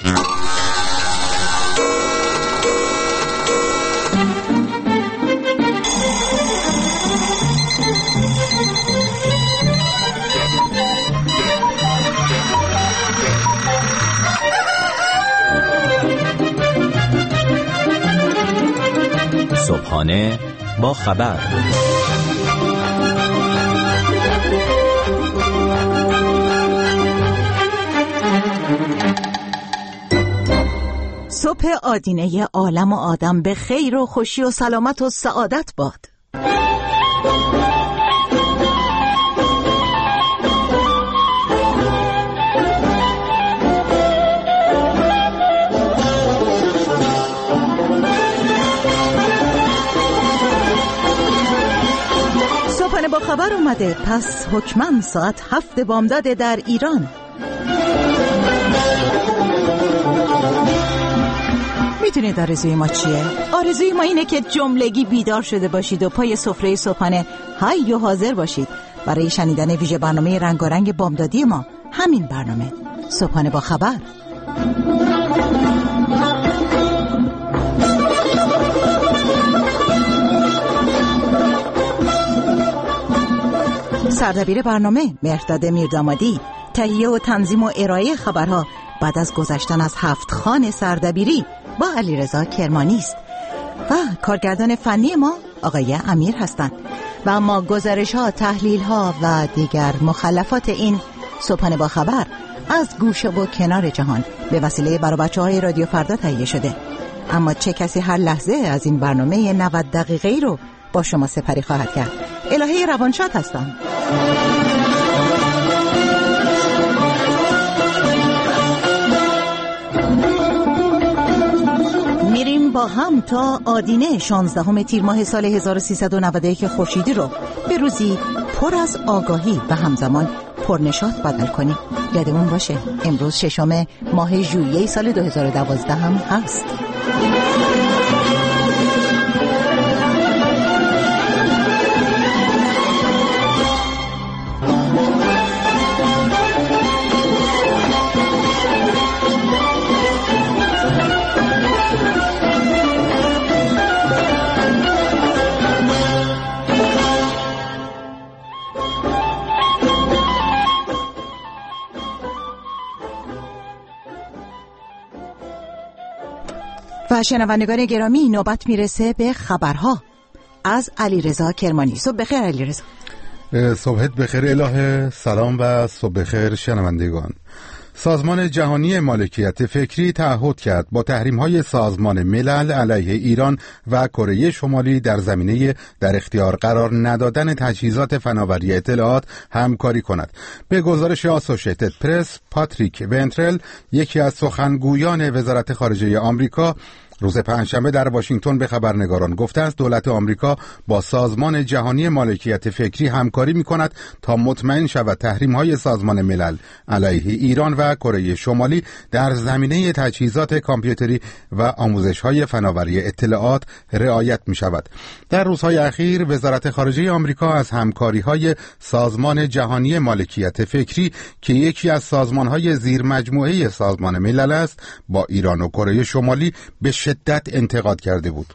صبحانه با خبر. صبح آدینه عالم و آدم به خیر و خوشی و سلامت و سعادت باد. صبحانه با خبر اومده. پس حکماً ساعت 7 بامداد در ایران. میدونید آرزوی ما چیه؟ آرزوی ما اینه که جملگی بیدار شده باشید و پای سفره صبحانه حی و حاضر باشید برای شنیدن ویژه برنامه رنگارنگ بامدادی ما. همین برنامه صبحانه با خبر. سردبیر برنامه مهرداد میردامادی، تهیه و تنظیم و ارائه خبرها بعد از گذشتن از 7 خان سردبیری با علیرضا کرمانی است و کارگردان فنی ما آقای امیر هستند. و اما گزارش ها، تحلیل ها و دیگر مخلفات این صبحانه با خبر از گوشه و کنار جهان به وسیله برابچه‌های رادیو فردا تهیه شده. اما چه کسی هر لحظه از این برنامه 90 دقیقه‌ای رو با شما سپری خواهد کرد. الهه روانشاد هستم. میریم با هم تا آدینه 16 تیر ماه سال 1391 خورشیدی رو به روزی پر از آگاهی و همزمان پرنشاط بدل کنیم. یادمون باشه امروز 6 ماه ژوئیه سال 2012 هم هست. و شنوندگان گرامی، نوبت میرسه به خبرها از علیرضا کرمانی. صبح بخیر علیرضا. صبحت بخیر الهه. سلام و صبح بخیر شنوندگان. سازمان جهانی مالکیت فکری تعهد کرد با تحریم‌های سازمان ملل علیه ایران و کره شمالی در زمینه در اختیار قرار ندادن تجهیزات فناوری اطلاعات همکاری کند. به گزارش آسوشیتد پرس، پاتریک ونترل، یکی از سخنگویان وزارت خارجه آمریکا، روز پنجشنبه در واشنگتن به خبرنگاران گفته است دولت آمریکا با سازمان جهانی مالکیت فکری همکاری می‌کند تا مطمئن شود تحریم‌های سازمان ملل علیه ایران و کره شمالی در زمینه تجهیزات کامپیوتری و آموزش‌های فناوری اطلاعات رعایت می‌شود. در روزهای اخیر وزارت خارجه آمریکا از همکاری‌های سازمان جهانی مالکیت فکری که یکی از سازمان‌های زیرمجموعه سازمان ملل است با ایران و کره شمالی به شدت انتقاد کرده بود.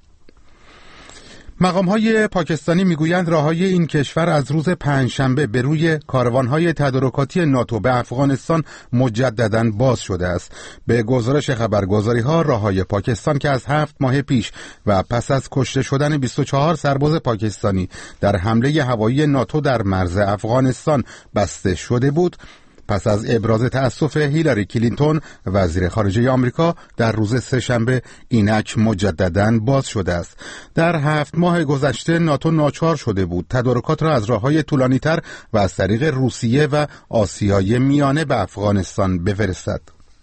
مقام‌های پاکستانی میگویند راههای این کشور از روز پنجشنبه به روی کاروان‌های تدارکاتی ناتو به افغانستان مجدداً باز شده است. به گزارش خبرگزاری‌ها راههای پاکستان که از 7 ماه پیش و پس از کشته شدن 24 سرباز پاکستانی در حمله هوایی ناتو در مرز افغانستان بسته شده بود، پس از ابراز تأسف هیلاری کلینتون وزیر خارجه آمریکا در روز سه‌شنبه اینک مجدداً باز شده است. در 7 ماه گذشته ناتو ناچار شده بود تدارکات را از راه‌های طولانی‌تر و از طریق روسیه و آسیای میانه به افغانستان بفرستد.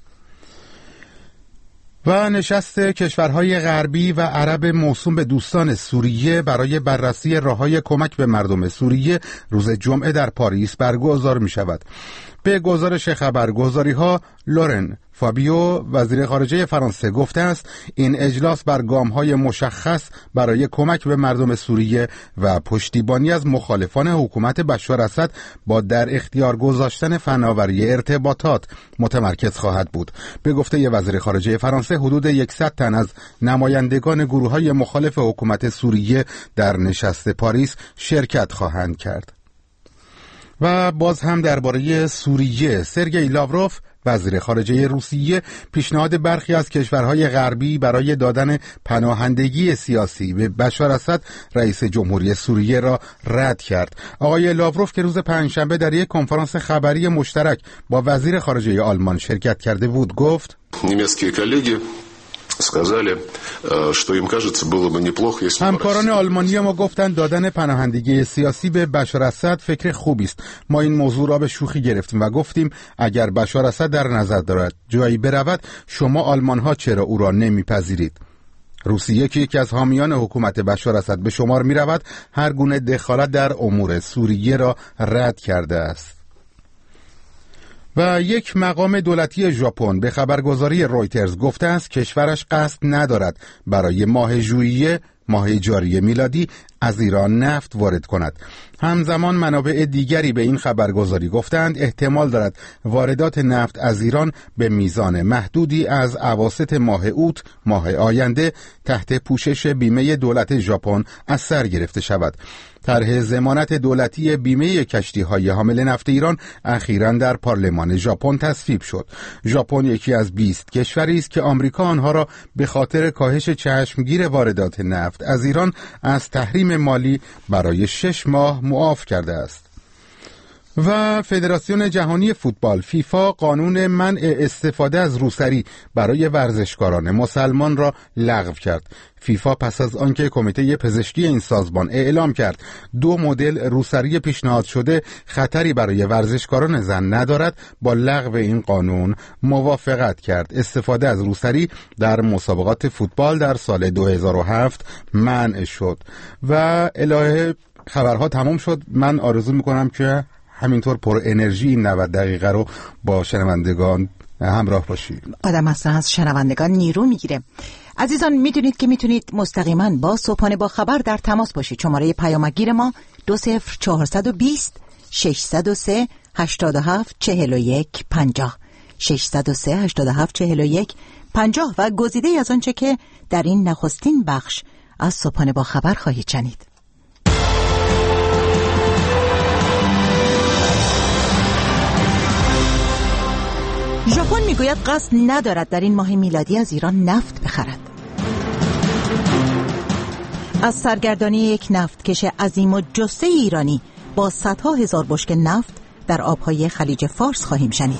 و نشست کشورهای غربی و عرب موسوم به دوستان سوریه برای بررسی راه‌های کمک به مردم سوریه روز جمعه در پاریس برگزار می شود. به گزارش خبرگزاری‌ها لورن فابیو وزیر خارجه فرانسه گفته است این اجلاس بر گام‌های مشخص برای کمک به مردم سوریه و پشتیبانی از مخالفان حکومت بشار اسد با در اختیار گذاشتن فناوری ارتباطات متمرکز خواهد بود. به گفته وزیر خارجه فرانسه حدود 100 تن از نمایندگان گروه‌های مخالف حکومت سوریه در نشست پاریس شرکت خواهند کرد. و باز هم درباره سوریه، سرگئی لاوروف وزیر خارجه روسیه پیشنهاد برخی از کشورهای غربی برای دادن پناهندگی سیاسی به بشار اسد رئیس جمهوری سوریه را رد کرد. آقای لاوروف که روز پنجشنبه در یک کنفرانس خبری مشترک با وزیر خارجه آلمان شرکت کرده بود گفت همکاران آلمانی ما گفتند دادن پناهندگی سیاسی به بشار اسد فکر خوبی است. ما این موضوع را به شوخی گرفتیم و گفتیم اگر بشار اسد در نظر دارد جایی برود شما آلمان ها چرا او را نمیپذیرید؟ روسیه که یکی از حامیان حکومت بشار اسد به شمار می رود هر گونه دخالت در امور سوریه را رد کرده است. و یک مقام دولتی ژاپن به خبرگزاری رویترز گفته است کشورش قصد ندارد برای ماه ژوئیه ماه جاری میلادی از ایران نفت وارد کند. همزمان منابع دیگری به این خبرگزاری گفتند احتمال دارد واردات نفت از ایران به میزان محدودی از اواسط ماه اوت ماه آینده تحت پوشش بیمه دولت ژاپن از سر گرفته شود. طرح ضمانت دولتی بیمه کشتی‌های حامل نفت ایران اخیراً در پارلمان ژاپن تصویب شد. ژاپن یکی از 20 کشوری است که آمریکا آنها را به خاطر کاهش چشمگیر واردات نفت از ایران از تحریم مالی برای 6 ماه معاف کرده است. و فدراسیون جهانی فوتبال فیفا قانون منع استفاده از روسری برای ورزشکاران مسلمان را لغو کرد. فیفا پس از آنکه کمیته پزشکی این سازمان اعلام کرد 2 مدل روسری پیشنهاد شده خطری برای ورزشکاران زن ندارد با لغو این قانون موافقت کرد. استفاده از روسری در مسابقات فوتبال در سال 2007 منع شد. و الهه خبرها تمام شد. من آرزو میکنم که همینطور پر انرژی این 90 دقیقه رو با شنوندگان همراه باشید. آدم اصلا از شنوندگان نیرو میگیره. عزیزان میدونید که میتونید مستقیما با صبحانه با خبر در تماس باشید. شماره پیامگیر ما 20420 603 87 41 50 603 87 41 50 و گزیده از آنچه که در این نخستین بخش از صبحانه با خبر خواهید شنید. ژاپن میگوید قصد ندارد در این ماه میلادی از ایران نفت بخرد. از سرگردانی یک نفتکش عظیم و جثه ایرانی با صدها هزار بشکه نفت در آبهای خلیج فارس خواهیم شنید.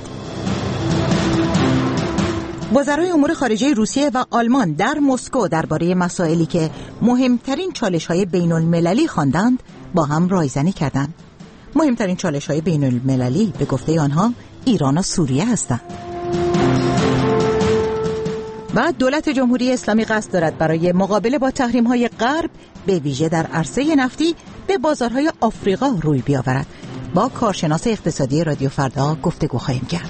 وزرای امور خارجه روسیه و آلمان در مسکو درباره مسائلی که مهمترین چالش‌های بین‌المللی خواندند با هم رایزنی کردند. مهمترین چالش‌های بین‌المللی به گفته آنها ایران و سوریه هستند. و دولت جمهوری اسلامی قصد دارد برای مقابله با تحریم‌های غرب به ویژه در عرصه نفتی به بازارهای آفریقا روی بیاورد. با کارشناس اقتصادی رادیو فردا گفتگو خواهیم کرد.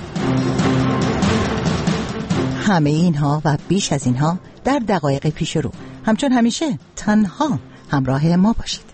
همه اینها و بیش از اینها در دقایق پیش رو. همچون همیشه تنها همراه ما باشید.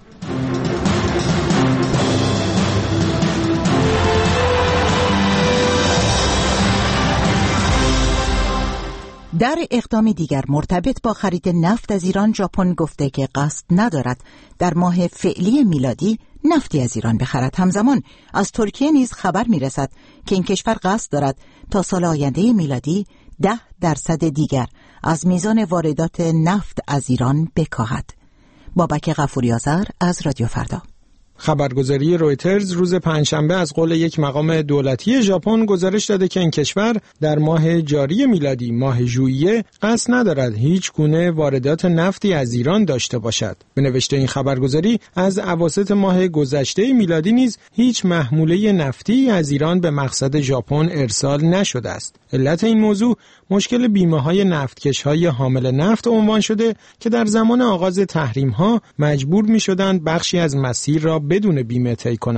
در اقدامی دیگر مرتبط با خرید نفت از ایران، ژاپن گفته که قصد ندارد در ماه فعلی میلادی نفتی از ایران بخرد. همزمان از ترکیه نیز خبر میرسد که این کشور قصد دارد تا سال آینده میلادی 10% دیگر از میزان واردات نفت از ایران بکاهد. بابک غفوری آذر از رادیو فردا. خبرگزاری رویترز روز پنجشنبه از قول یک مقام دولتی ژاپن گزارش داده که این کشور در ماه جاری میلادی ماه ژوئیه قصد ندارد هیچ گونه واردات نفتی از ایران داشته باشد. به نوشته این خبرگزاری از اواسط ماه گذشته میلادی نیز هیچ محموله نفتی از ایران به مقصد ژاپن ارسال نشده است. علت این موضوع مشکل بیمه‌های نفتکش‌های حامل نفت عنوان شده که در زمان آغاز تحریم‌ها مجبور می‌شدند بخشی از مسیر را بدون بیمه طی کنند.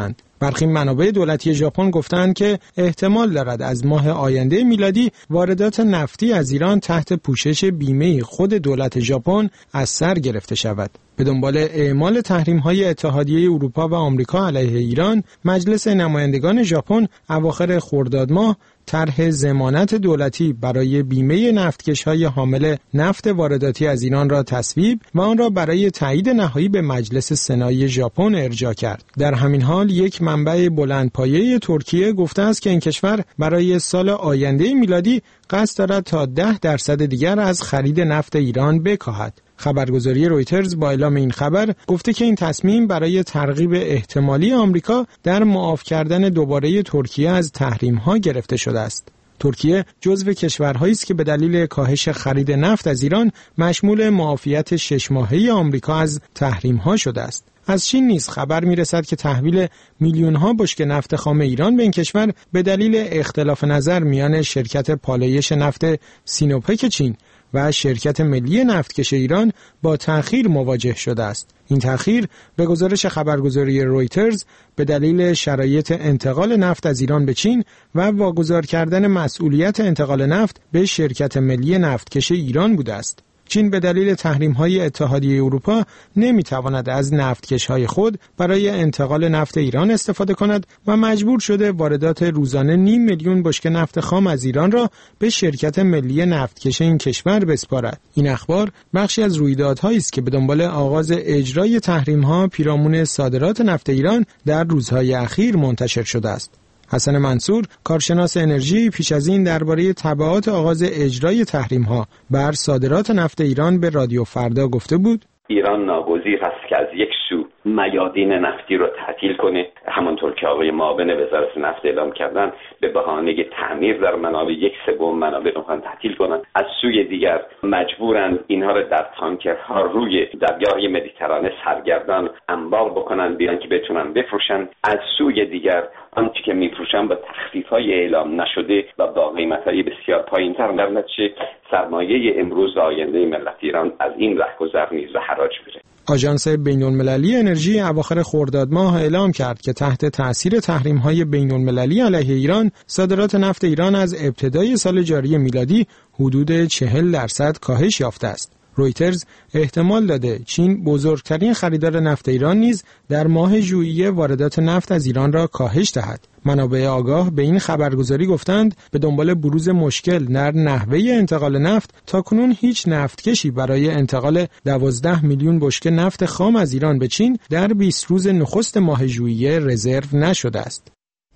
برخی منابع دولتی ژاپن گفتند که احتمال دارد از ماه آینده میلادی واردات نفتی از ایران تحت پوشش بیمه خود دولت ژاپن از سر گرفته شود. به دنبال اعمال تحریم‌های اتحادیه اروپا و آمریکا علیه ایران، مجلس نمایندگان ژاپن اواخر خرداد ماه طرح ضمانت دولتی برای بیمه نفتکش‌های حامل نفت وارداتی از ایران را تصویب و آن را برای تایید نهایی به مجلس سنایی ژاپن ارجاع کرد. در همین حال یک منبع بلندپایه ترکیه گفته است که این کشور برای سال آینده میلادی قصد دارد تا 10% دیگر از خرید نفت ایران بکاهد. خبرگزاری رویترز با اعلام این خبر گفته که این تصمیم برای ترغیب احتمالی آمریکا در معاف کردن دوباره ترکیه از تحریم‌ها گرفته شده است. ترکیه جزو کشورهایی است که به دلیل کاهش خرید نفت از ایران مشمول معافیت 6 ماهه آمریکا از تحریم‌ها شده است. از چین نیز خبر می‌رسد که تحویل میلیون‌ها بشکه نفت خام ایران به این کشور به دلیل اختلاف نظر میان شرکت پالایش نفت سینوپک چین و شرکت ملی نفتکش ایران با تأخیر مواجه شده است. این تأخیر به گزارش خبرگزاری رویترز به دلیل شرایط انتقال نفت از ایران به چین و واگذار کردن مسئولیت انتقال نفت به شرکت ملی نفتکش ایران بوده است. چین به دلیل تحریم‌های اتحادیه اروپا نمی‌تواند از نفتکش‌های خود برای انتقال نفت ایران استفاده کند و مجبور شده واردات روزانه 0.5 میلیون بشکه نفت خام از ایران را به شرکت ملی نفتکش این کشور بسپارد. این اخبار بخشی از رویدادهایی است که به دنبال آغاز اجرای تحریم‌ها پیرامون صادرات نفت ایران در روزهای اخیر منتشر شده است. حسن منصور، کارشناس انرژی، پیش از این درباره تبعات آغاز اجرای تحریم‌ها بر صادرات نفت ایران به رادیو فردا گفته بود: ایران ناگزیر است که از یک سو میادین نفتی رو تعطیل کنه، همانطور که آقای معاون وزارت نفت اعلام کردن به بهانه تعمیر در منابع 1/3 منابع رو میخوان تعطیل کنن. از سوی دیگر مجبورن اینها رو در تانکرها روی دریای مدیترانه سرگردان انبار بکنن بیان که بتونن بفروشن. از سوی دیگر آنچه که میفروشن با تخفیف‌های اعلام نشده و با قیمت‌های بسیار پایین‌تر، در نتیجه سرمایه امروز و آینده ملت ایران از این رهگذر نیز به حراج میره. آژانس بین‌المللی انرژی اواخر خرداد ماه اعلام کرد که تحت تأثیر تحریم‌های بین‌المللی علیه ایران، صادرات نفت ایران از ابتدای سال جاری میلادی حدود 40% کاهش یافته است. رویترز احتمال داده چین بزرگترین خریدار نفت ایران نیز در ماه ژوئیه واردات نفت از ایران را کاهش دهد. منابع آگاه به این خبرگزاری گفتند به دنبال بروز مشکل در نحوه انتقال نفت تاکنون هیچ نفتکشی برای انتقال 12 میلیون بشکه نفت خام از ایران به چین در 20 روز نخست ماه ژوئیه رزرو نشده است.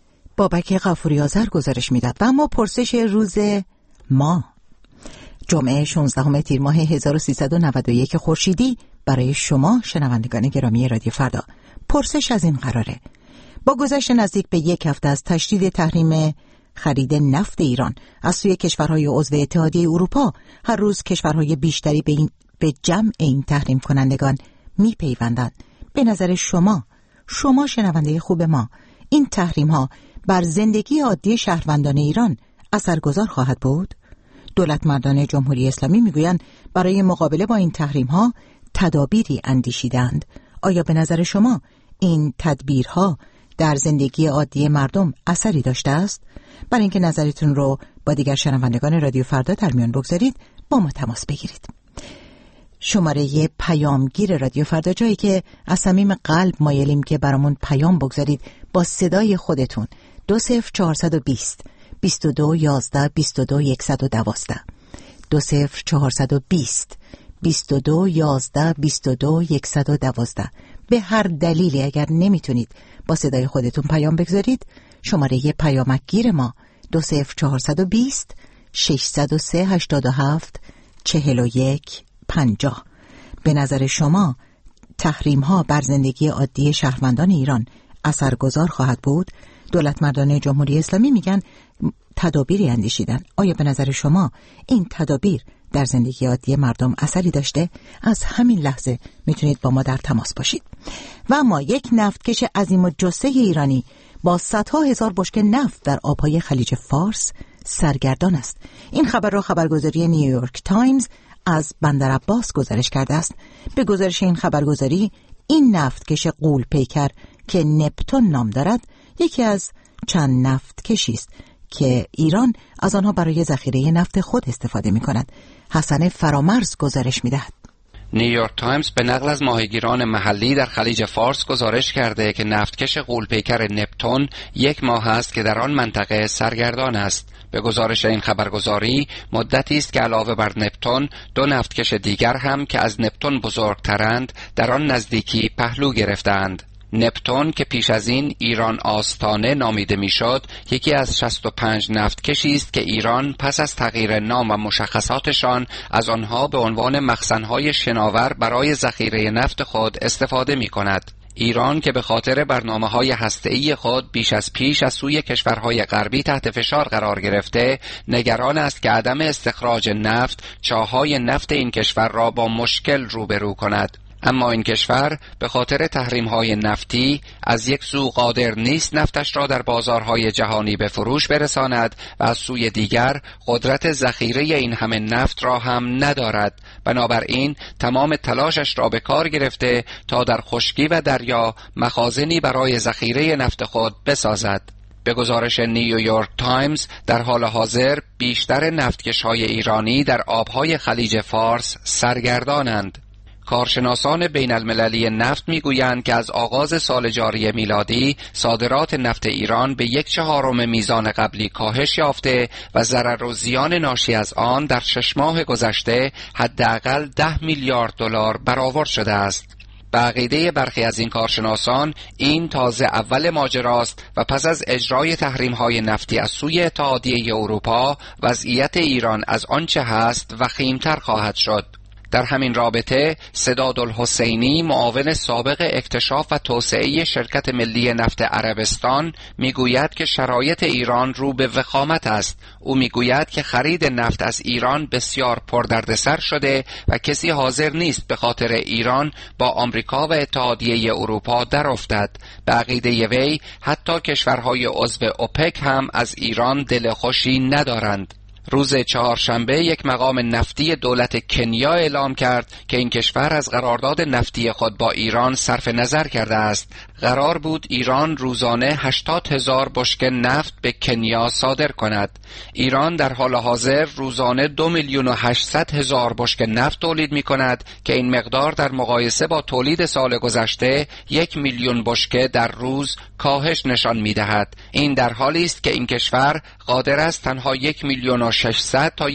بابک غفوری آذر گزارش میداد. و اما پرسش روز ما جمعه 16 تیر ماه 1391 خورشیدی برای شما شنوندگان گرامی رادیو فردا. پرسش از این قراره: با گذشت نزدیک به 1 هفته از تشدید تحریم خرید نفت ایران از سوی کشورهای عضو اتحادیه اروپا، هر روز کشورهای بیشتری به جمع این تحریم کنندگان میپیوندند. به نظر شما شنونده خوب ما، این تحریم ها بر زندگی عادی شهروندان ایران اثرگذار خواهد بود؟ دولتمردان جمهوری اسلامی میگویند برای مقابله با این تحریم ها تدابیری اندیشیدند. آیا به نظر شما این تدبیرها در زندگی عادی مردم اثری داشته است؟ برای اینکه نظرتون رو با دیگر شنوندگان رادیو فردا در میان بگذارید، با ما تماس بگیرید. شماره پیامگیر رادیو فردا، جایی که از صمیم قلب مایلیم که برامون پیام بگذارید با صدای خودتون. 20420 22 11 22 112 20420 22 11 22 112. به هر دلیلی اگر نمیتونید با صدای خودتون پیام بگذارید، شماره پیامگیر ما 20420 603 87 41 50. به نظر شما تحریم ها بر زندگی عادی شهروندان ایران اثرگذار خواهد بود؟ دولتمردان جمهوری اسلامی میگن تدابیری اندیشیدن. آیا به نظر شما این تدابیر در زندگی عادی مردم اثری داشته؟ از همین لحظه میتونید با ما در تماس باشید. و اما یک نفتکش عظیم الجثه ایرانی با صدها هزار بشکه نفت در آبهای خلیج فارس سرگردان است. این خبر را خبرگزاری نیویورک تایمز از بندر عباس گزارش کرده است. به گزارش این خبرگزاری، این نفتکش غول پیکر که نپتون نام دارد یکی از چند نفت کشی است که ایران از آنها برای ذخیره نفت خود استفاده می کند. حسن فرامرز گزارش می دهد. نیویورک تایمز به نقل از ماهیگیران محلی در خلیج فارس گزارش کرده که نفتکش غول‌پیکر نپتون 1 ماه است که در آن منطقه سرگردان است. به گزارش این خبرگزاری مدتی است که علاوه بر نپتون 2 نفتکش دیگر هم که از نپتون بزرگترند در آن نزدیکی پهلو گرفتند. نپتون که پیش از این ایران آستانه نامیده میشد، یکی از 65 نفتکشی است که ایران پس از تغییر نام و مشخصاتشان از آنها به عنوان مخزن‌های شناور برای ذخیره نفت خود استفاده می‌کند. ایران که به خاطر برنامه‌های هسته‌ای خود بیش از پیش از سوی کشورهای غربی تحت فشار قرار گرفته، نگران است که عدم استخراج نفت چاه‌های نفت این کشور را با مشکل روبرو کند. اما این کشور به خاطر تحریم‌های نفتی از یک سو قادر نیست نفتش را در بازارهای جهانی به فروش برساند و از سوی دیگر قدرت ذخیره این همه نفت را هم ندارد. بنابراین تمام تلاشش را به کار گرفته تا در خشکی و دریا مخازنی برای ذخیره نفت خود بسازد. به گزارش نیویورک تایمز در حال حاضر بیشتر نفتکش‌های ایرانی در آبهای خلیج فارس سرگردانند. کارشناسان بین المللی نفت میگویند که از آغاز سال جاری میلادی صادرات نفت ایران به 1/4 میزان قبلی کاهش یافته و ضرر و زیان ناشی از آن در 6 ماه گذشته حداقل 10 میلیارد دلار برآورد شده است. به عقیده برخی از این کارشناسان این تازه اول ماجراست و پس از اجرای تحریم‌های نفتی از سوی اتحادیه اروپا وضعیت ایران از آنچه هست وخیم‌تر خواهد شد. در همین رابطه سدادالحسینی معاون سابق اکتشاف و توسعه شرکت ملی نفت عربستان میگوید که شرایط ایران رو به وخامت است. او میگوید که خرید نفت از ایران بسیار پردردسر شده و کسی حاضر نیست به خاطر ایران با آمریکا و اتحادیه اروپا درافتد. به عقیده وی حتی کشورهای عضو اوپک هم از ایران دل خوشی ندارند. روز چهارشنبه یک مقام نفتی دولت کنیا اعلام کرد که این کشور از قرارداد نفتی خود با ایران صرف نظر کرده است. قرار بود ایران روزانه 80,000 بشکه نفت به کنیا صادر کند. ایران در حال حاضر روزانه 2,800,000 بشکه نفت تولید می کند که این مقدار در مقایسه با تولید سال گذشته 1,000,000 بشکه در روز کاهش نشان می دهد. این در حالی است که این کشور قادر است تنها 1,600,000 تا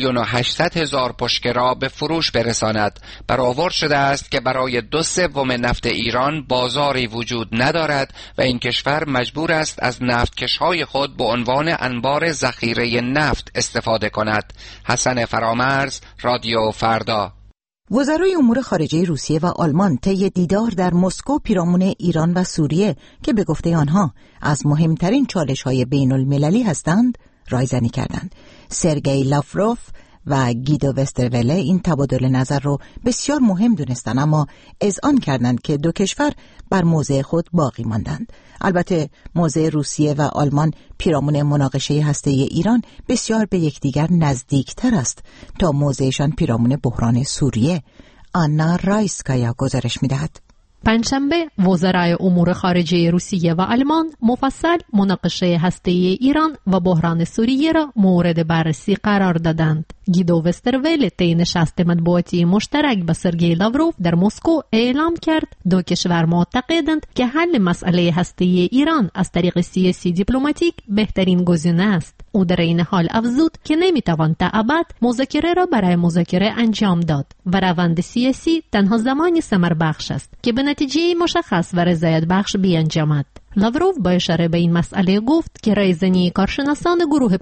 1,800,000 بشکه را به فروش برساند. برآورد شده است که برای 2/3 نفت ایران بازاری وجود ندارد و این کشور مجبور است از نفتکش‌های خود به عنوان انبار ذخیره نفت استفاده کند. حسن فرامرز، رادیو فردا. وزرای امور خارجه روسیه و آلمان طی دیدار در مسکو پیرامون ایران و سوریه که به گفته آنها از مهمترین چالش‌های بین‌المللی هستند، رایزنی کردند. سرگئی لاوروف و گیدو وستروله این تبادل نظر رو بسیار مهم دونستند، اما اذعان کردند که دو کشور بر موضع خود باقی ماندند. البته موضع روسیه و آلمان پیرامون مناقشه هسته‌ای ایران بسیار به یکدیگر نزدیکتر است تا موضعشان پیرامون بحران سوریه. آنا رایسکایا گزارش می‌دهد. پنجشنبه وزرای امور خارجه روسیه و آلمان مفصل مناقشه هسته‌ای ایران و بحران سوریه را مورد بررسی قرار دادند. گیدو وسترول طی نشست مطبوعاتی مشترک با سرگئی لاوروف در مسکو اعلام کرد دو کشور معتقدند که حل مسئله هسته‌ای ایران از طریق سیاسی دیپلماتیک بهترین گزینه است. او در این حال افزود که نمیتوان تا ابد مذاکره را برای مذاکره انجام داد و روند سیاسی تنها زمانی ثمر بخش است که به نتیجه مشخص و رضایت بخش بیانجامد. لاوروف با اشاره به این مسئله گفت که رایزنی کارشناسان گروه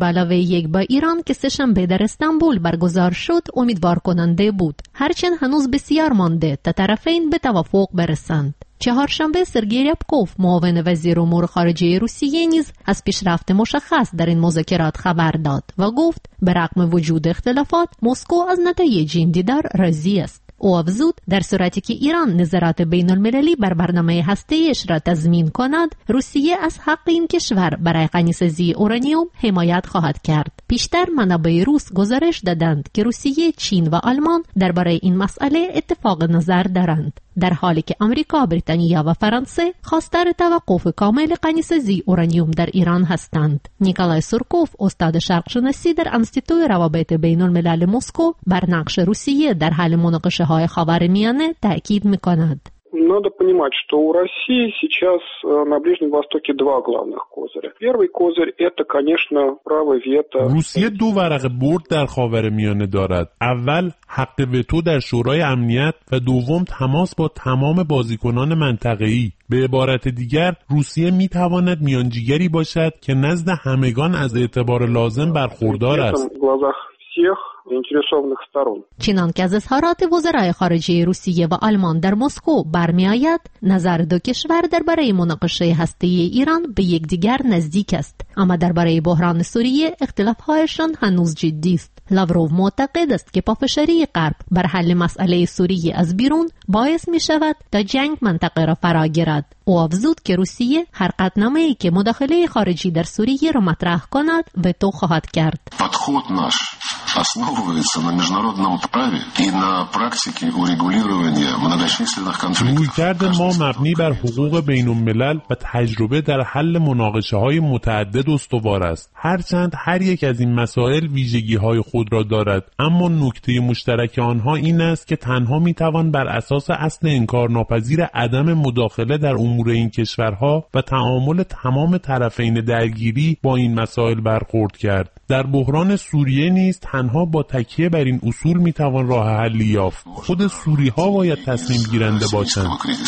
5+1 با ایران که سه‌شنبه در استانبول برگزار شد امیدوار کننده بود، هرچند هنوز بسیار مانده تا طرفین به توافق برسند. چهارشنبه سرگئی ریابکوف معاون وزیر امور خارجه روسیه نیز از پیشرفت مشخص در این مذاکرات خبر داد و گفت به رغم وجود اختلافات مسکو از نتایج این دیدار راضی است. او افزود در صورتی که ایران نظارت بین المللی بر برنامه هسته‌ایش را تضمین کند، روسیه از حق این کشور برای غنی‌سازی اورانیوم حمایت خواهد کرد. پیشتر منابع روس گزارش دادند که روسیه، چین و آلمان درباره این مسئله اتفاق نظر دارند. در حالی که آمریکا، بریتانیا و فرانسه خواستار توقف کامل غنی‌سازی اورانیوم در ایران هستند. نیکولای سورکوف، استاد شرقشناسی در انستیتوی روابط بین الملل مسکو، بر نقش روسیه در حل مناقشه‌های خاورمیانه تاکید می‌کند. Надо понимать, что у России сейчас на Ближнем Востоке два главных козыря. Первый козырь – это, конечно, право вето. روسیه دو ورقه برد در خاورمیانه دارد. اول حق وتو در شورای امنیت و دوم تماس با تمام بازیکنان منطقه‌ای. به عبارت دیگر روسیه می‌تواند میانجیگری باشد که نزد همگان از اعتبار لازم برخوردار است. چنان که از اظهارات وزرای خارجه روسیه و آلمان در مسکو برمی آید، نظر دو کشور درباره مناقشه هسته‌ای ایران به یکدیگر نزدیک است، اما درباره بحران سوریه اختلاف‌هایشان هنوز جدی است. لاوروف معتقد است که پافشاری غرب بر حل مسئله سوریه از بیرون باعث می شود تا جنگ منطقه را فرا گیرد. او افزود که روسیه هر قطعنامه‌ای که مداخله خارجی در سوریه را مطرح کند وتو خواهد کرد. основывается на международном праве и на практике урегулирования многочисленных конфликтов. رویکرد ما مبنی بر حقوق بین الملل و تجربه در حل مناقشه‌های متعدد استوار است. هرچند هر یک از این مسائل ویژگی‌های خود را دارد، اما نکته مشترک آنها این است که تنها می‌توان بر اساس اصل انکارناپذیر عدم مداخله در امور این کشورها و تعامل تمام طرفین درگیری با این مسائل برخورد کرد. در بحران سوریه نیز تنها با تکیه بر این اصول میتوان راه حلی یافت. خود سوری‌ها باید تصمیم گیرنده باشند.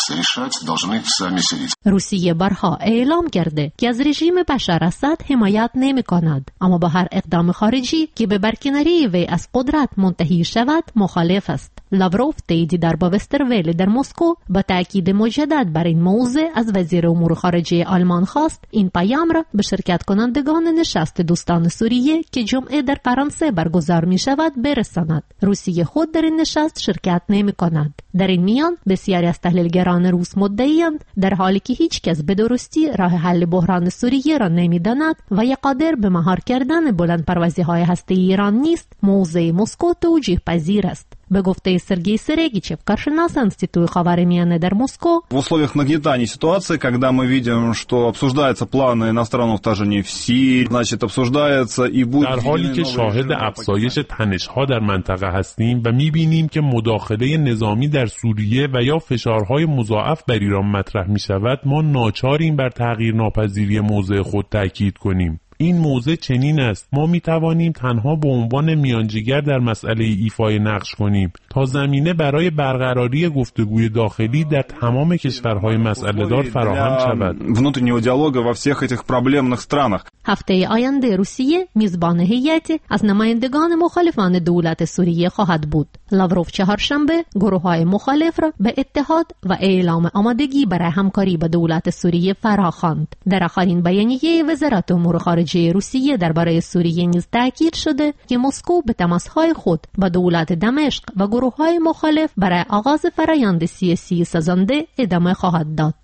روسیه بارها اعلام کرده که از رژیم بشار اسد حمایت نمی‌کند، اما با هر اقدام خارجی که به برکناری وی از قدرت منتهی شود مخالف است. لاوروف تایید در با وسترویل در مسکو با تاکید مجدد بر این موضوع از وزیر امور خارجه آلمان خواست این پیام را به شرکت کنندگان نشست دوستان سوریه که جمعه در فرانسه برگزار می شود برساند. روسیه خود در این نشست شرکت نمی کند. در این میان بسیاری از تحلیلگران روس مدعی‌اند در حالی که هیچ کس به درستی راه حل بحران سوریه را نمی داند و یا قادر به مهار کردن بلندپروازی‌های هسته‌ای ایران نیست، موضع مسکو توجیه پذیر است. به گفته سرگئی Серегичев, каршинас Института Хаварimiane در مسکو. В условиях нагнетания ситуации, когда мы видим, что обсуждаются планы иностранного вторжения в Сирию, значит, обсуждается и будет... در حالی که شاهد افزایش تنش‌ها در منطقه هستیم و می‌بینیم که مداخله نظامی در سوریه و یا فشارهای مضاعف بر ایران مطرح می‌شود، ما ناچاریم بر تغییرناپذیری موضع خود تاکید کنیم. این موضع چنین است: ما می توانیم تنها به عنوان میانجیگر در مسئله ایفای نقش کنیم تا زمینه برای برقراری گفتگوی داخلی در تمام کشورهای مسئله دار فراهم شود. внутреннего диалога во всех этих проблемных странах. هفته آینده روسیه میزبان هیئتی از نمایندگان مخالفان دولت سوریه خواهد بود. لاوروف چهارشنبه گروه‌های مخالف را به اتحاد و اعلام آمادگی برای همکاری با دولت سوریه فراخواند. در آخرین بیانیه وزارت امور خارجه روسیه درباره سوریه نیز تاکید شده که مسکو به تماس‌های خود با دولت دمشق و گروه‌های مخالف برای آغاز فرآیند سیاسی سازنده ادامه خواهد داد.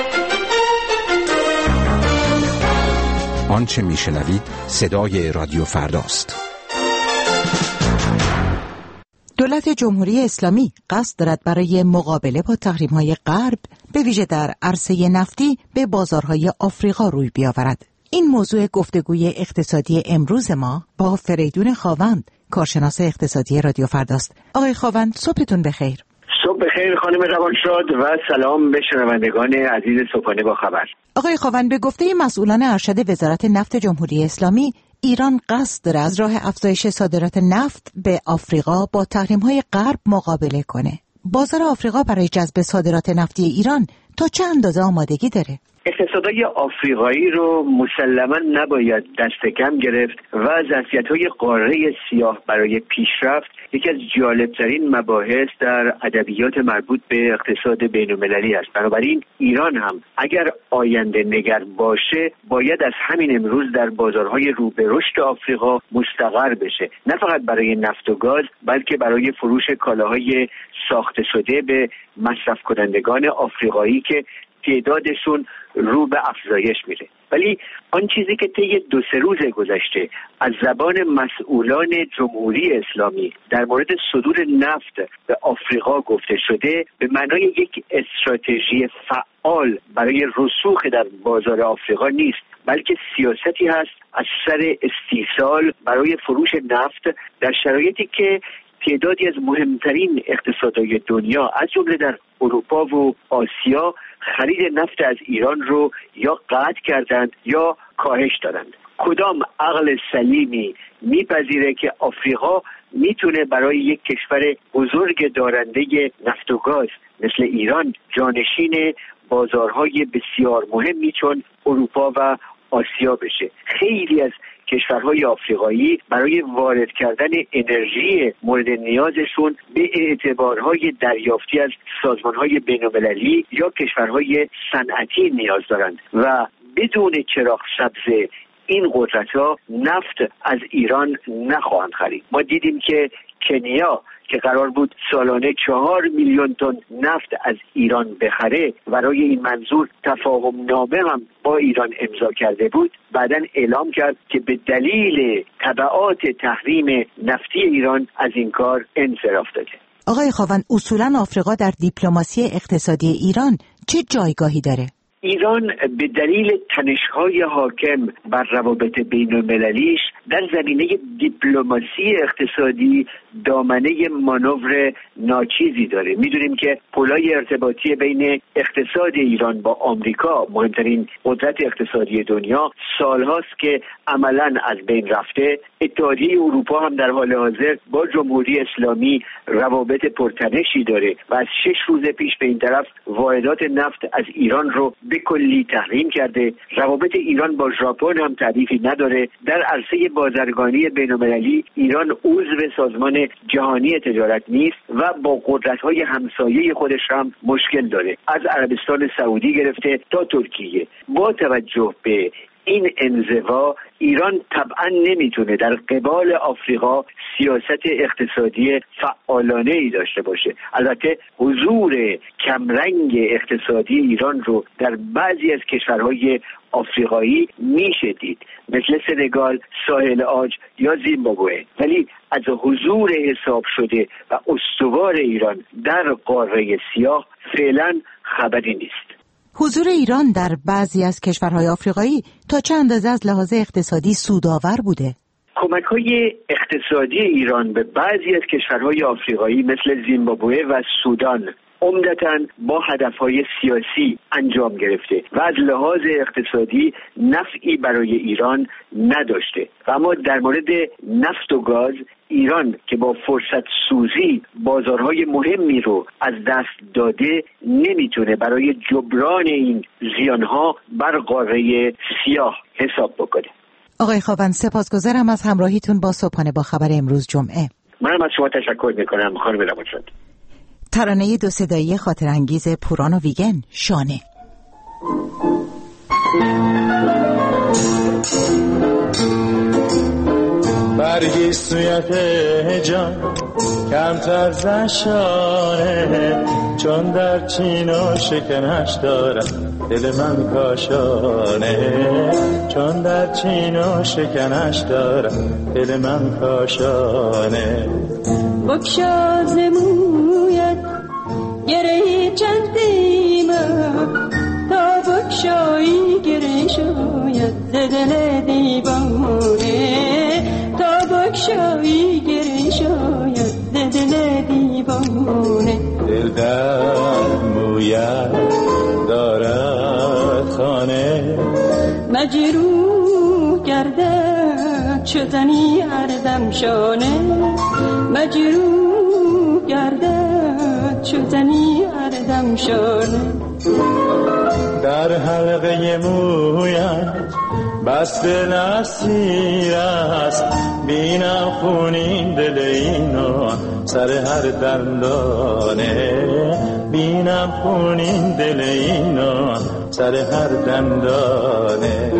آنچه میشنوید صدای رادیو فرداست. دولت جمهوری اسلامی قصد دارد برای مقابله با تحریم‌های غرب به ویژه در عرصه نفتی به بازارهای آفریقا روی بیاورد. این موضوع گفتگوی اقتصادی امروز ما با فریدون خاوند، کارشناس اقتصادی رادیو فرداست. آقای خاوند، صبحتون بخیر. صبح بخیر خانم روانشاد و سلام به شنوندگان عزیز صبحانه با خبر. آقای خاوند، به گفته مسئولان ارشد وزارت نفت جمهوری اسلامی، ایران قصد دارد از راه افزایش صادرات نفت به آفریقا با تحریم‌های غرب مقابله کنه. بازار آفریقا برای جذب صادرات نفتی ایران تا چه اندازه آمادگی داره؟ اقتصادهای آفریقایی رو مسلماً نباید دست کم گرفت و ظرفیت‌های قاره سیاه برای پیشرفت یکی از جالبترین مباحث در ادبیات مربوط به اقتصاد بین‌المللی است. بنابراین ایران هم اگر آینده نگر باشه باید از همین امروز در بازارهای رو به رشد آفریقا مستقر بشه، نه فقط برای نفت و گاز بلکه برای فروش کالاهای ساخته شده به مصرف کنندگان آفریقایی که تعدادشون رو به افزایش میره. ولی آن چیزی که طی 2-3 روز گذشته از زبان مسئولان جمهوری اسلامی در مورد صدور نفت به آفریقا گفته شده به معنای یک استراتژی فعال برای رسوخ در بازار آفریقا نیست، بلکه سیاستی هست از سر استیصال برای فروش نفت در شرایطی که تعدادی از مهمترین اقتصادهای دنیا از جمله در اروپا و آسیا خرید نفت از ایران رو یا قطع کردند یا کاهش دادند. کدام عقل سلیمی میپذیره که آفریقا میتونه برای یک کشور بزرگ دارنده نفت و گاز مثل ایران جانشین بازارهای بسیار مهمی چون اروپا و آسیا بشه؟ خیلی از کشورهای آفریقایی برای وارد کردن انرژی مورد نیازشون به اعتبارهای دریافتی از سازمانهای بین‌المللی یا کشورهای صنعتی نیاز دارند و بدون چراغ سبز این قدرت‌ها نفت از ایران نخواهند خرید. ما دیدیم که کنیا که قرار بود سالانه 4 میلیون تن نفت از ایران بخره برای این منظور تفاهم نامه هم با ایران امضا کرده بود، بعداً اعلام کرد که به دلیل تبعات تحریم نفتی ایران از این کار انصراف داده. آقای خاوند، اصولاً آفریقا در دیپلماسی اقتصادی ایران چه جایگاهی داره؟ ایران به دلیل تنش‌های حاکم بر روابط بین‌المللیش در زمینه دیپلماسی اقتصادی دامنه مانور ناچیزی داره. میدونیم که پلای ارتباطی بین اقتصاد ایران با آمریکا، مهمترین قدرت اقتصادی دنیا، سالهاست که عملاً از بین رفته. اتحادیه اروپا هم در حال حاضر با جمهوری اسلامی روابط پرتنشی داره و از 6 روز پیش به این طرف واردات نفت از ایران رو به کلی تحریم کرده. روابط ایران با ژاپن هم تعریفی نداره. در عرصه بازرگانی بین‌المللی ایران عضو سازمان جهانی تجارت نیست و با قدرت‌های همسایه خودش هم مشکل داره، از عربستان سعودی گرفته تا ترکیه. با توجه به این انزوا ایران طبعا نمیتونه در قبال آفریقا سیاست اقتصادی فعالانه ای داشته باشه. البته حضور کمرنگ اقتصادی ایران رو در بعضی از کشورهای آفریقایی میشه دید، مثل سنگال، ساحل عاج یا زیمبابوه، ولی از حضور حساب شده و استوار ایران در قاره سیاه فعلا خبری نیست. حضور ایران در بعضی از کشورهای آفریقایی تا چه اندازه از لحاظ اقتصادی سودآور بوده؟ کمک‌های اقتصادی ایران به بعضی از کشورهای آفریقایی مثل زیمبابوه و سودان عمدتاً با هدفهای سیاسی انجام گرفته و از لحاظ اقتصادی نفعی برای ایران نداشته. و اما در مورد نفت و گاز ایران که با فرصت سوزی بازارهای مهمی رو از دست داده نمیتونه برای جبران این زیانها بر قاره سیاه حساب بکنه. آقای خاوند، سپاسگزارم از همراهیتون با صبحانه با خبر امروز جمعه. منم از شما تشکر میکنم خانم روانشناس. ترانه 2 صدایی خاطر انگیز پوران و ویگن، شانه. برگی سویت جان کمتر زشانه، چون در چین و شکنش دارم دل من کاشانه، چون در چین و شکنش دارم دل من کاشانه. بکشاز مویت گره چندیمم تا بکشایی گره شاید دل دیوانه، تا بکشایی گره شاید دل دیوانه. دل در مویت دارد خانه، مجروح گردد شدنی اردم شانه، مجروح گردد شدنی اردم شانه. در حلقه مویت بس دل اسیر است، بینم خونین دل اینو سر هر دندانه، بینم خونین دل اینو سر هر دندانه.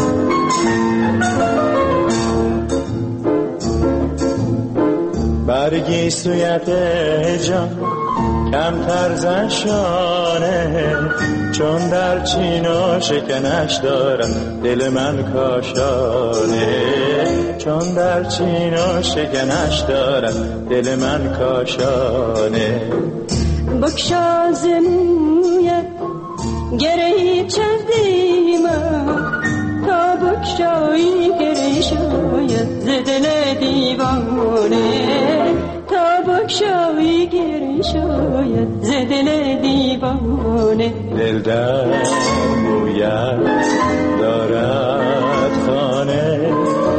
بر نرگسویت جان کمتر زنشانه، چون در چین و شکنش دارم دل من کاشانه، چون در چین و شکنش دارم دل من کاشانه. بکشا زمویت گرهی چندیما، تا بکشایی گره شاید ز دل دیوانه، تا بکشایی گره شاید ز دل دیوانه. دل در مویت دارد خانه،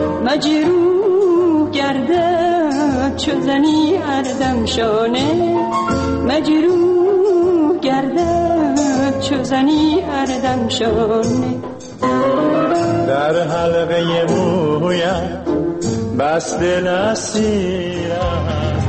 مجروح گردد چو زنی اردم شانه، مجروح گردد چو زنی اردم شانه. در حلقه مویت بس دل اسیر است.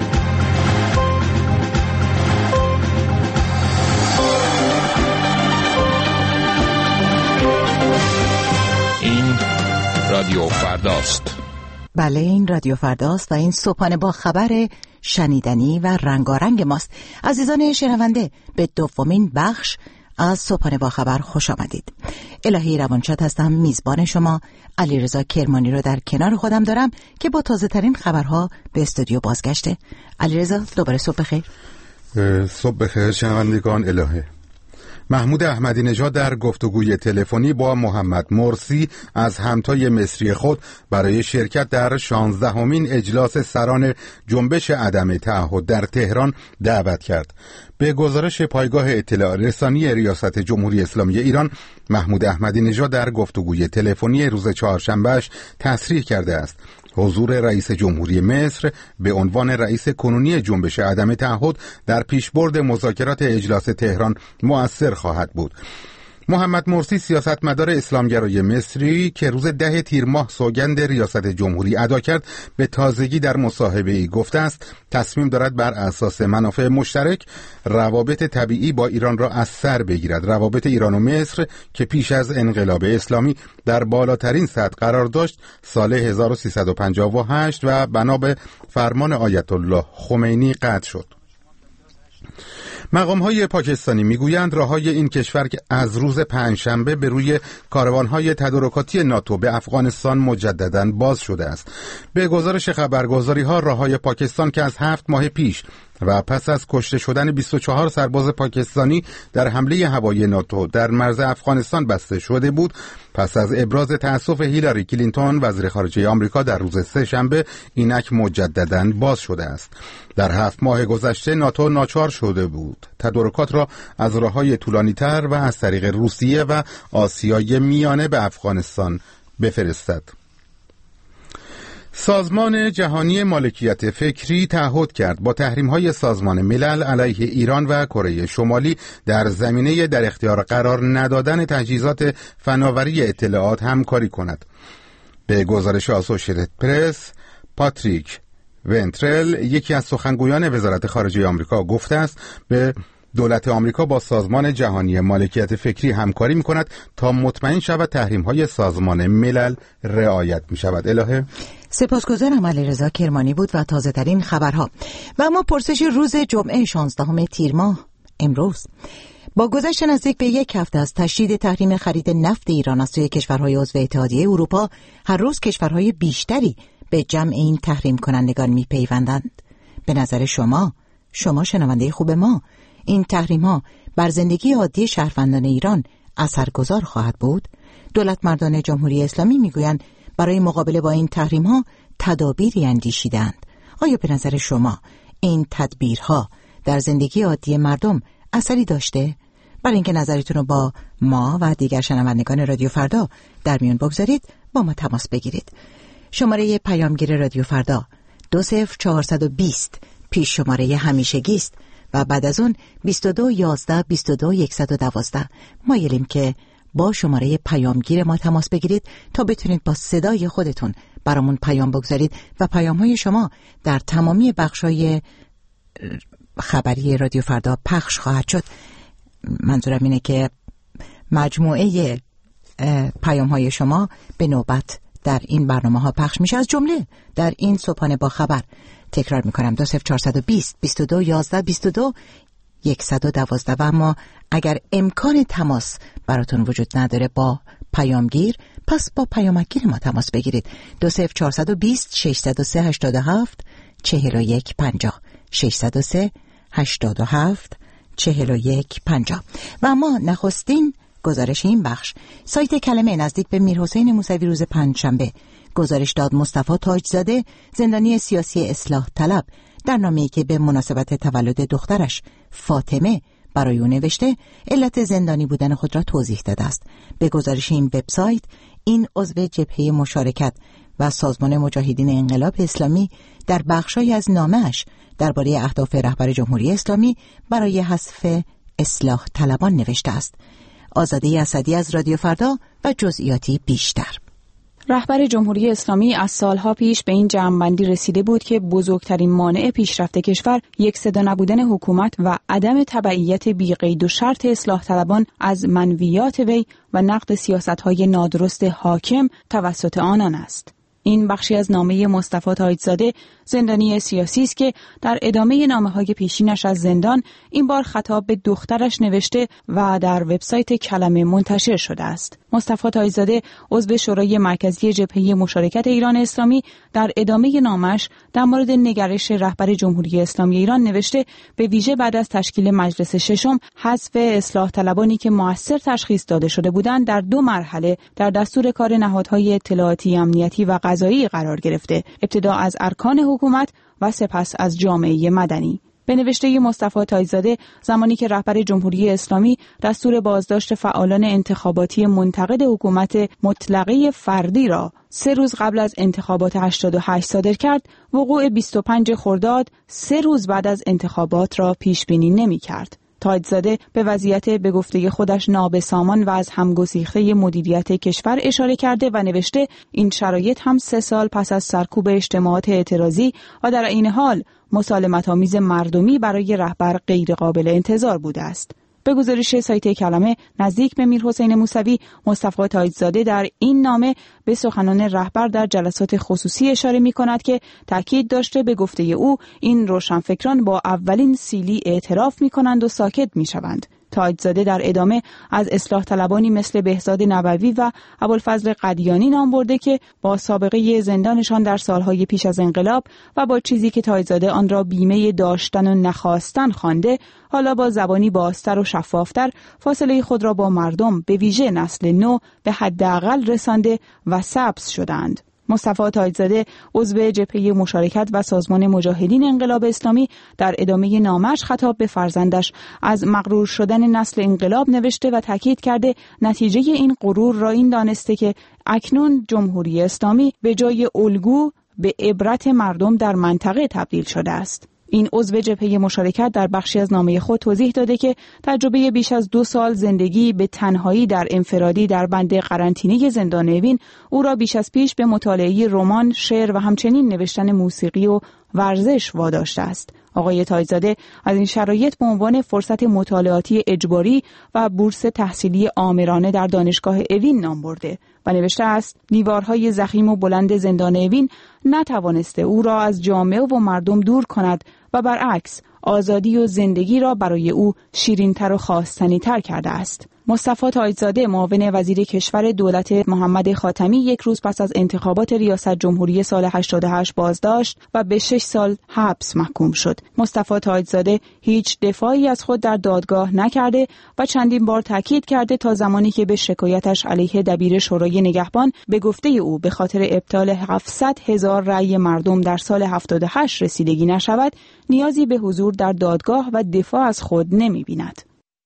این رادیو فرداست. بله، این رادیو فرداست و این صبحانه با خبر شنیدنی و رنگارنگ ماست. عزیزان شنونده، به دومین بخش از صبحانه با خبر خوش آمدید. الهی روانشاد هستم، میزبان شما. علیرضا کرمانی رو در کنار خودم دارم که با تازه ترین خبرها به استودیو بازگشته. علیرضا، دوباره صبح بخیر. صبح بخیر شنوندگان. الهه محمود احمدی نژاد در گفتگوی تلفنی با محمد مرسی از همتای مصری خود برای شرکت در 16مین اجلاس سران جنبش عدم تعهد در تهران دعوت کرد. به گزارش پایگاه اطلاع رسانی ریاست جمهوری اسلامی ایران، محمود احمدی نژاد در گفتگوی تلفنی روز چهارشنبهش تصریح کرده است حضور رئیس جمهوری مصر به عنوان رئیس کنونی جنبش عدم تعهد در پیشبرد مذاکرات اجلاس تهران مؤثر خواهد بود. محمد مرسی، سیاستمدار اسلامگرای مصری که روز 10 تیر ماه سوگند ریاست جمهوری ادا کرد، به تازگی در مصاحبه‌ای گفته است تصمیم دارد بر اساس منافع مشترک روابط طبیعی با ایران را از سر بگیرد. روابط ایران و مصر که پیش از انقلاب اسلامی در بالاترین سطح قرار داشت، سال 1358 و بنا به فرمان آیت الله خمینی قطع شد. مقام‌های پاکستانی میگویند راه‌های این کشور که از روز پنجشنبه به روی کاروان‌های تدارکاتی ناتو به افغانستان مجدداً باز شده است. به گزارش خبرگزاری‌ها، راه‌های پاکستان که از 7 ماه پیش و پس از کشته شدن 24 سرباز پاکستانی در حمله هوایی ناتو در مرز افغانستان بسته شده بود، پس از ابراز تأسف هیلاری کلینتون وزیر خارجه آمریکا در روز سه‌شنبه اینک مجدداً باز شده است. در 7 ماه گذشته ناتو ناچار شده بود تدارکات را از راه‌های طولانی‌تر و از طریق روسیه و آسیای میانه به افغانستان بفرستد. سازمان جهانی مالکیت فکری تعهد کرد با تحریم‌های سازمان ملل علیه ایران و کره شمالی در زمینه در اختیار قرار ندادن تجهیزات فناوری اطلاعات همکاری کند. به گزارش آسوشیتد پرس، پاتریک ونترل، یکی از سخنگویان وزارت خارجه آمریکا، گفته است به دولت آمریکا با سازمان جهانی مالکیت فکری همکاری می‌کند تا مطمئن شود تحریم‌های سازمان ملل رعایت می‌شود. الهه سپاسگزارم. علیرضا کرمانی بود و تازه ترین خبرها. و اما پرسش روز جمعه 16 تیر ماه امروز: با گذشت نزدیک به 1 هفته از تشدید تحریم خرید نفت ایران از سوی کشورهای عضو اتحادیه اروپا، هر روز کشورهای بیشتری به جمع این تحریم کنندگان می‌پیوندند. به نظر شما شنونده خوب ما، این تحریم‌ها بر زندگی عادی شهروندان ایران اثرگذار خواهد بود؟ دولتمردان جمهوری اسلامی میگویند برای مقابله با این تحریم‌ها تدابیری اندیشیدند. آیا به نظر شما این تدبیرها در زندگی عادی مردم اثری داشته؟ برای اینکه نظرتون رو با ما و دیگر شنوندگان رادیو فردا در میون بگذارید، با ما تماس بگیرید. شماره پیامگیر رادیو فردا 20420 پیش شماره همیشگی است و بعد از اون 22 11 22 112. مایلیم که با شماره پیامگیر ما تماس بگیرید تا بتونید با صدای خودتون برامون پیام بگذارید و پیام‌های شما در تمامی بخش‌های خبری رادیو فردا پخش خواهد شد. منظورم اینه که مجموعه پیام‌های شما به نوبت در این برنامه‌ها پخش میشه، از جمله در این صبحانه با خبر. تکرار میکنم 20420 22 11 22 112. و اما اگر امکان تماس براتون وجود نداره با پیامگیر، پس با پیامگیر ما تماس بگیرید. 20420 603 87 41 50 603 87 41 50. و اما نخستین گزارش این بخش، سایت کلمه نزدیک به میرحسین موسوی روز پنجشنبه گزارش داد مصطفی تاجزاده، زندانی سیاسی اصلاح طلب، در نامه‌ای که به مناسبت تولد دخترش فاطمه برای او نوشته، علت زندانی بودن خود را توضیح داده است. به گزارش این وبسایت، این عضو جبهه مشارکت و سازمان مجاهدین انقلاب اسلامی در بخشی از نامه‌اش درباره اهداف رهبر جمهوری اسلامی برای حذف اصلاح طلبان نوشته است. آزاده اسدی از رادیو فردا و جزئیاتی بیشتر. رهبر جمهوری اسلامی از سالها پیش به این جمع‌بندی رسیده بود که بزرگترین مانع پیشرفت کشور یک صدا نبودن حکومت و عدم تبعیت بی‌قید و شرط اصلاح طلبان از منویات وی و نقد سیاست‌های نادرست حاکم توسط آنان است. این بخشی از نامه مصطفی تاجزاده، زندانی سیاسی است که در ادامه نامه‌های پیشینش از زندان این بار خطاب به دخترش نوشته و در وبسایت کلمه منتشر شده است. مصطفی تاجزاده، عضو شورای مرکزی جبهه مشارکت ایران اسلامی، در ادامه نامش در مورد نگرش رهبر جمهوری اسلامی ایران نوشته به ویژه بعد از تشکیل مجلس ششم، حذف اصلاح طلبانی که مؤثر تشخیص داده شده بودند در 2 مرحله در دستور کار نهادهای اطلاعاتی، امنیتی و قضایی قرار گرفته، ابتدا از ارکان حکومت و سپس از جامعه مدنی. به نوشته مصطفی تاجزاده، زمانی که رهبر جمهوری اسلامی دستور بازداشت فعالان انتخاباتی منتقد حکومت مطلقه فردی را 3 روز قبل از انتخابات 88 صادر کرد، وقوع 25 خرداد 3 روز بعد از انتخابات را پیش بینی نمی کرد. تاجزاده به وضعیت به گفته خودش نابسامان و از همگسیخته مدیریت کشور اشاره کرده و نوشته این شرایط هم 3 سال پس از سرکوب اجتماعات اعتراضی و در این حال مسالمت‌آمیز مردمی برای رهبر غیر قابل انتظار بوده است. به گزارش سایت کلمه نزدیک به میرحسین موسوی، مصطفی تاجزاده در این نامه به سخنان رهبر در جلسات خصوصی اشاره می‌کند که تاکید داشته به گفته او این روشنفکران با اولین سیلی اعتراف می‌کنند و ساکت می‌شوند. تاجزاده در ادامه از اصلاح طلبانی مثل بهزاد نبوی و ابوالفضل قدیانی نام برده که با سابقه زندانشان در سالهای پیش از انقلاب و با چیزی که تاجزاده آن را بیمه داشتن و نخواستن خوانده، حالا با زبانی بازتر و شفافتر فاصله خود را با مردم، به ویژه نسل نو، به حداقل رسانده و سبز شدند. مصطفی تاجزاده، عضو جبهه مشارکت و سازمان مجاهدین انقلاب اسلامی، در ادامه نامش خطاب به فرزندش از مغرور شدن نسل انقلاب نوشته و تاکید کرده نتیجه این غرور را این دانسته که اکنون جمهوری اسلامی به جای الگو به عبرت مردم در منطقه تبدیل شده است. این عضو جبهه مشارکت در بخشی از نامه خود توضیح داده که تجربه بیش از 2 سال زندگی به تنهایی در انفرادی در بند قرنطینه زندان اوین او را بیش از پیش به مطالعه رمان، شعر و همچنین نوشتن موسیقی و ورزش واداشته است. آقای تاجزاده از این شرایط به عنوان فرصت مطالعاتی اجباری و بورس تحصیلی آمرانه در دانشگاه اوین نام برده و نوشته است دیوارهای ضخیم و بلند زندان اوین نتوانسته او را از جامعه و مردم دور کند و برعکس آزادی و زندگی را برای او شیرین‌تر و خواستنی‌تر کرده است. مصطفی تاجزاده، معاون وزیر کشور دولت محمد خاتمی، 1 روز پس از انتخابات ریاست جمهوری سال 88 بازداشت و به 6 سال حبس محکوم شد. مصطفی تاجزاده هیچ دفاعی از خود در دادگاه نکرده و چندین بار تاکید کرده تا زمانی که به شکایتش علیه دبیر شورای نگهبان به گفته او به خاطر ابطال 700,000 رأی مردم در سال 78 رسیدگی نشود، نیازی به حضور در دادگاه و دفاع از خود نمی‌بیند.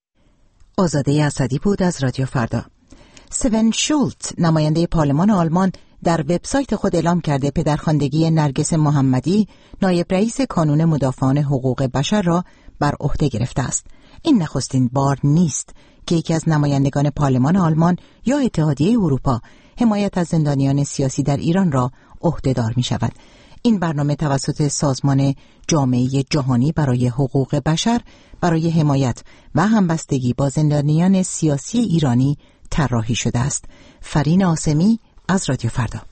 آزاده اسدی بود از رادیو فردا. سون شولت، نماینده پارلمان آلمان، در وبسایت خود اعلام کرده پدرخواندگی نرگس محمدی، نایب رئیس کانون مدافعان حقوق بشر را بر عهده گرفته است. این نخستین بار نیست که یکی از نمایندگان پارلمان آلمان یا اتحادیه اروپا حمایت از زندانیان سیاسی در ایران را عهده‌دار می‌شود. این برنامه توسط سازمان جامعه جهانی برای حقوق بشر برای حمایت و همبستگی با زندانیان سیاسی ایرانی طراحی شده است. فرین آسمی از رادیو فردا.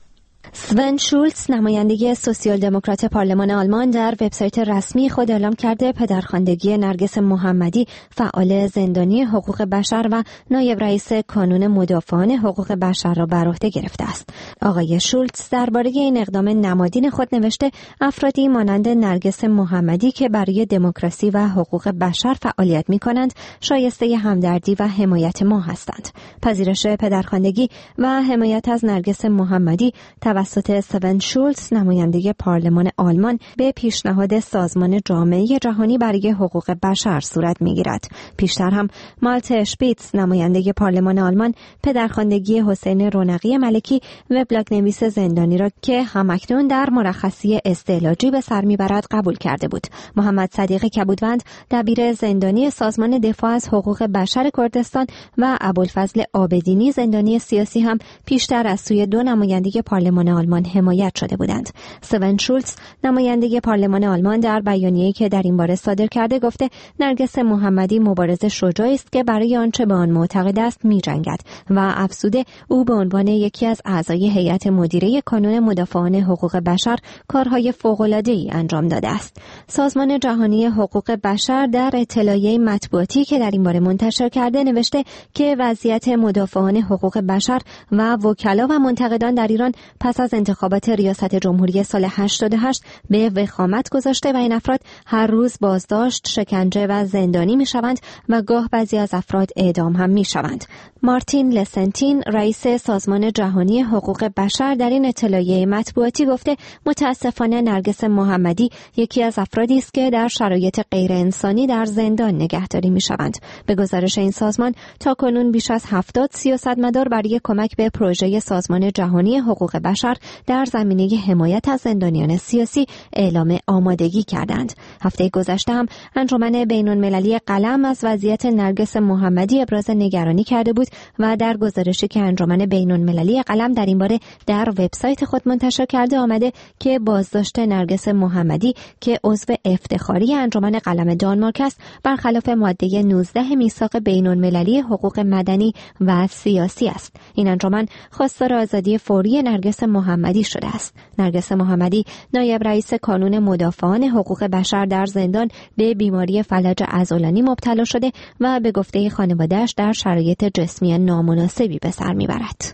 سون شولتز نماینده سوسیال دموکرات پارلمان آلمان در وبسایت رسمی خود اعلام کرده پدرخواندگی نرگس محمدی فعال زندانی حقوق بشر و نایب رئیس کانون مدافعان حقوق بشر را بر عهده گرفته است. آقای شولتز درباره این اقدام نمادین خود نوشته افرادی مانند نرگس محمدی که برای دموکراسی و حقوق بشر فعالیت می‌کنند شایسته همدردی و حمایت ما هستند. پذیرش پدرخواندگی و حمایت از نرگس محمدی توسط سون شولتز نماینده پارلمان آلمان به پیشنهاد سازمان جامعه جهانی برای حقوق بشر صورت می‌گیرد. پیشتر هم مالت اشپیتز نماینده پارلمان آلمان پدرخواندگی حسین رونقی ملکی وبلاگ نویس زندانی را که همکنون در مرخصی استعلاجی به سر می‌برد قبول کرده بود. محمد صدیق کبودوند دبیر زندانی سازمان دفاع از حقوق بشر کردستان و ابوالفضل عابدینی زندانی سیاسی هم پیشتر از سوی دو نماینده پارلمان آلمان حمایت شده بودند. سون شولتز نماینده پارلمان آلمان در بیانیه‌ای که در این باره صادر کرده گفته نرگس محمدی مبارز شجاعی است که برای آنچه به آن معتقد است می‌جنگد و افزوده او به عنوان یکی از اعضای هیئت مدیره کانون مدافعان حقوق بشر کارهای فوق‌العاده‌ای انجام داده است. سازمان جهانی حقوق بشر در اطلاعیه مطبوعاتی که در این باره منتشر کرده نوشته که وضعیت مدافعان حقوق بشر و وکلا و منتقدان در ایران پس از انتخابات ریاست جمهوری سال 88 به وخامت گذاشته و این افراد هر روز بازداشت، شکنجه و زندانی می‌شوند و گاه بعضی از افراد اعدام هم می‌شوند. مارتین لسنتین رئیس سازمان جهانی حقوق بشر در این اطلاعیه مطبوعاتی گفته متاسفانه نرگس محمدی یکی از افرادی است که در شرایط غیر انسانی در زندان نگهداری می‌شوند. به گزارش این سازمان تاکنون بیش از 70 سیاستمدار برای کمک به پروژه سازمان جهانی حقوق بشر در زمینه حمایت از زندانیان سیاسی اعلام آمادگی کردند. هفته گذشته هم انجمن بین‌المللی قلم از وضعیت نرگس محمدی ابراز نگرانی کرده بود و در گزارشی که انجمن بین‌المللی قلم در این باره در وبسایت خود منتشر کرده آمده که بازداشت نرگس محمدی که عضو افتخاری انجمن قلم دانمارک است برخلاف ماده 19 میثاق بین‌المللی حقوق مدنی و سیاسی است. این انجمن خواستار آزادی فوری نرگس محمدی شده است. نرگس محمدی نایب رئیس کانون مدافعان حقوق بشر در زندان به بیماری فلج عضلانی مبتلا شده و به گفته خانواده‌اش در شرایط جسمی نامناسبی به سر میبرد.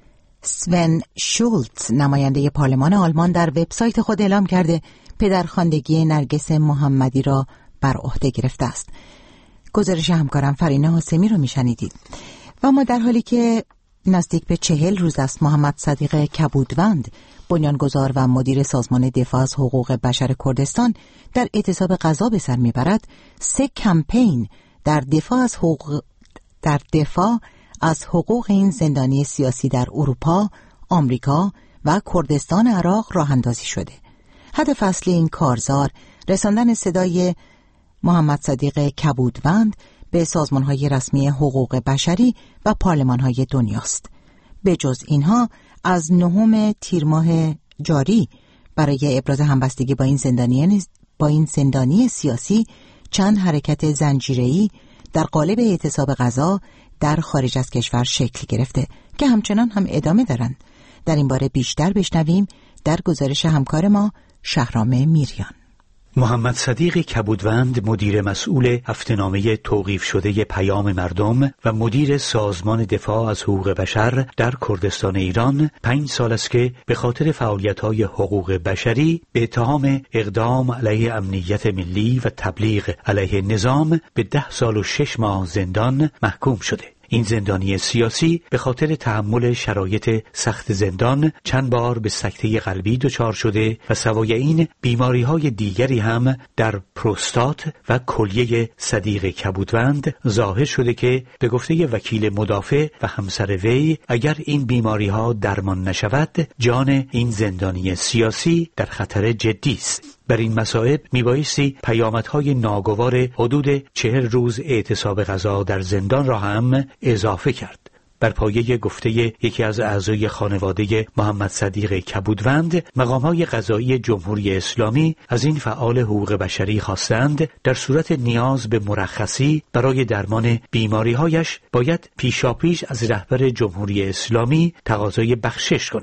سون شولتز نماینده پارلمان آلمان در وبسایت خود اعلام کرده پدرخواندگی نرگس محمدی را بر عهده گرفته است. گزارش همکارم فرینا حاسمی رو میشنیدید. و ما در حالی که نزدیک به 40 روز است محمد صدیق کبودوند بنیانگذار و مدیر سازمان دفاع از حقوق بشر کردستان در اعتصاب غذا به سر میبرد 3 کمپین در دفاع از حقوق این زندانی سیاسی در اروپا، آمریکا و کردستان عراق راه اندازی شده. هدف اصلی این کارزار رساندن صدای محمد صدیق کبودوند به سازمان‌های رسمی حقوق بشری و پارلمان‌های دنیاست. به جز اینها از 9 تیر ماه جاری برای ابراز همبستگی با این زندانی سیاسی چند حرکت زنجیره‌ای در قالب اعتصاب غذا در خارج از کشور شکل گرفته که همچنان هم ادامه دارند. در این باره بیشتر بشنویم در گزارش همکار ما شهرام میریان. محمد صدیق کبودوند مدیر مسئول هفته‌نامه توقیف شده پیام مردم و مدیر سازمان دفاع از حقوق بشر در کردستان ایران 5 سال است که به خاطر فعالیت‌های حقوق بشری به اتهام اقدام علیه امنیت ملی و تبلیغ علیه نظام به 10 سال و 6 ماه زندان محکوم شده. این زندانی سیاسی به خاطر تحمل شرایط سخت زندان چند بار به سکته قلبی دچار شده و سوای این بیماری‌های دیگری هم در پروستات و کلیه صدیق کبودوند ظاهر شده که به گفته وکیل مدافع و همسر وی اگر این بیماری‌ها درمان نشود جان این زندانی سیاسی در خطر جدی است. بر این مصائب میبایستی پیامدهای ناگوار حدود 40 روز اعتصاب غذا در زندان را هم اضافه کرد. بر پایه گفته یکی از اعضای خانواده محمد صدیق کبودوند، مقام‌های قضایی جمهوری اسلامی از این فعال حقوق بشری خواستند در صورت نیاز به مرخصی برای درمان بیماری‌هایش باید پیشاپیش از رهبر جمهوری اسلامی تقاضای بخشش کند.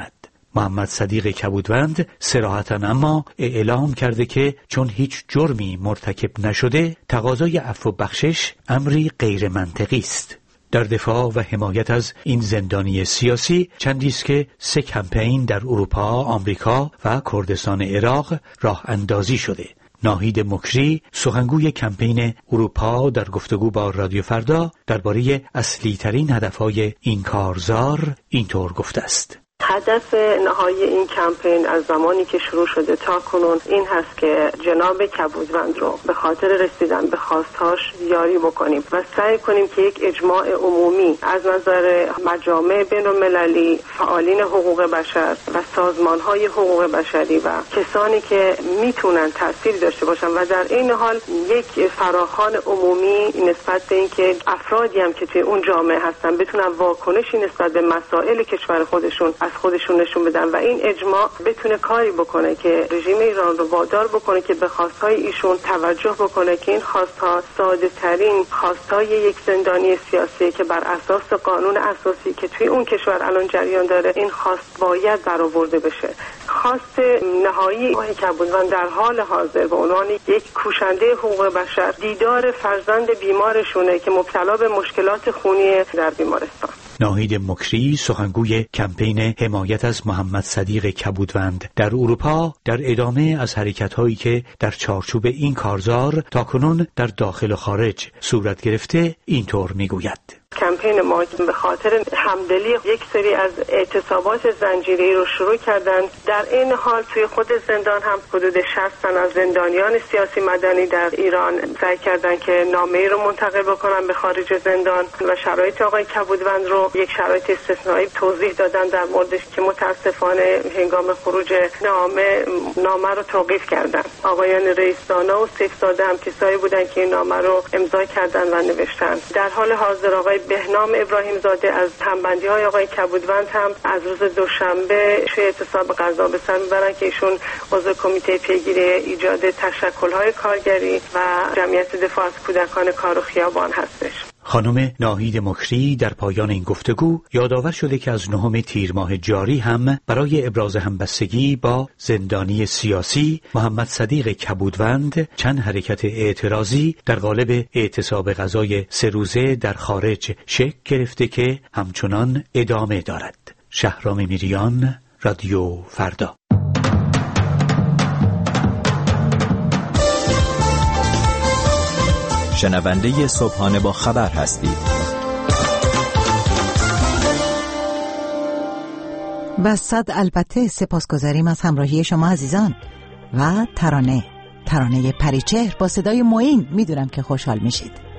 محمد صدیق کبودوند صراحتاً اما اعلام کرده که چون هیچ جرمی مرتکب نشده تقاضای عفو و بخشش امری غیر منطقی است. در دفاع و حمایت از این زندانی سیاسی چندی است که 3 کمپین در اروپا، آمریکا و کردستان عراق راه اندازی شده. ناهید مکری سخنگوی کمپین اروپا در گفتگو با رادیو فردا درباره اصلی ترین هدفهای این کارزار اینطور گفته است: هدف نهایی این کمپین از زمانی که شروع شده تا کنون این هست که جناب کبودوند رو به خاطر رسیدن به خواستهاش یاری بکنیم و سعی کنیم که یک اجماع عمومی از نظر مجامع بین‌المللی، فعالین حقوق بشر و سازمان‌های حقوق بشری و کسانی که میتونن تأثیر داشته باشن و در این حال یک فراخوان عمومی نسبت به اینکه افرادی هم که توی اون جامعه هستن بتونن واکنشی نسبت به مسائل کشور خودشون خودشون نشون بدن و این اجماع بتونه کاری بکنه که رژیم ایران رو وادار بکنه که به خواستهای ایشون توجه بکنه که این خواستها ساده ترین خواستهای یک زندانی سیاسی که بر اساس قانون اساسی که توی اون کشور الان جریان داره این خواست باید برآورده بشه. خواست نهایی آقای کبودوند در حال حاضر به عنوان یک کوشنده حقوق بشر دیدار فرزند بیمارشونه که مبتلا به مشکلات خونی در بیمارستان. ناهید مکری سخنگوی کمپین حمایت از محمد صدیق کبودوند در اروپا در ادامه از حرکت‌هایی که در چارچوب این کارزار تاکنون در داخل و خارج صورت گرفته اینطور میگوید: کمپین ما به خاطر همدلی یک سری از اعتصابات زنجیره‌ای رو شروع کردن. در این حال توی خود زندان هم حدود 60 تن از زندانیان سیاسی مدنی در ایران سعی کردن که نامه‌ای رو منتقل بکنن به خارج زندان و شرایط آقای کبودوند رو یک شرایط استثنایی توضیح دادن در موردش که متاسفانه هنگام خروج نامه رو توقیف کردن. آقایان رئیس‌دانا و سیف‌زاده هم کسایی بودن که این نامه رو امضا کردن و نوشتن. در حال حاضر آقای بهنام ابراهیم زاده از همبندی‌های آقای کبودوند هم از روز دوشنبه توی اعتصاب غذا به سر میبرن که ایشون عضو کمیته پیگیری ایجاد تشکل‌های کارگری و جمعیت دفاع از کودکان کار و خیابان هستش. خانم ناهید مکری در پایان این گفتگو یادآور شده که از 9 تیر ماه جاری هم برای ابراز همبستگی با زندانی سیاسی محمد صدیق کبودوند چند حرکت اعتراضی در قالب اعتصاب غذای 3 روزه در خارج شکل گرفته که همچنان ادامه دارد. شهرام میریان، رادیو فردا. شنونده صبحانه با خبر هستید. و صد البته سپاسگزاریم از همراهی شما عزیزان. و ترانه پریچهر با صدای معین، میدونم که خوشحال میشید.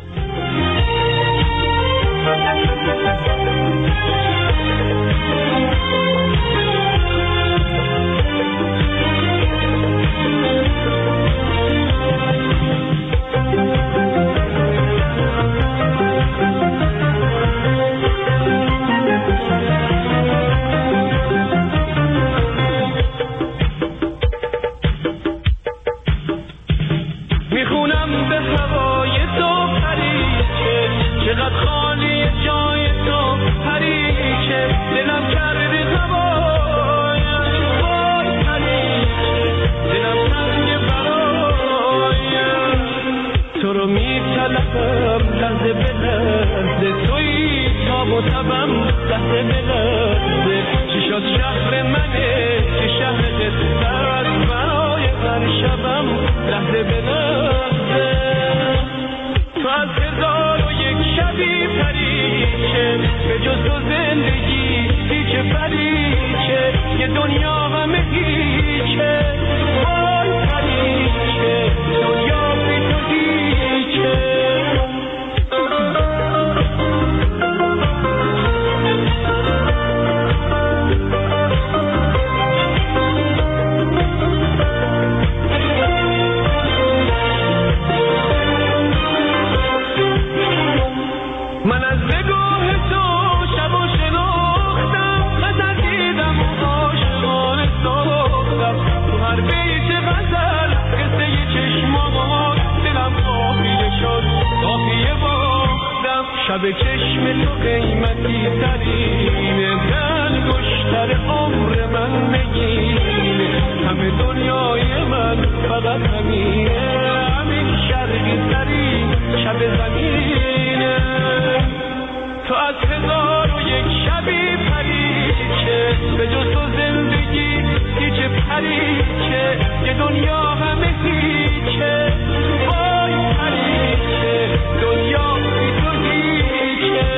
شب چشم تو قیمتی ترینه، دل گشتر عمر من نگینه، همه دنیای من فقط همینه، همین شرقی ترین شب زمینه. تو از 1001 شبی پریچه، به جز تو زندگی هیچ پریچه، یه دنیا همه هیچه، وای پریچه، دنیا بی تو هیچه.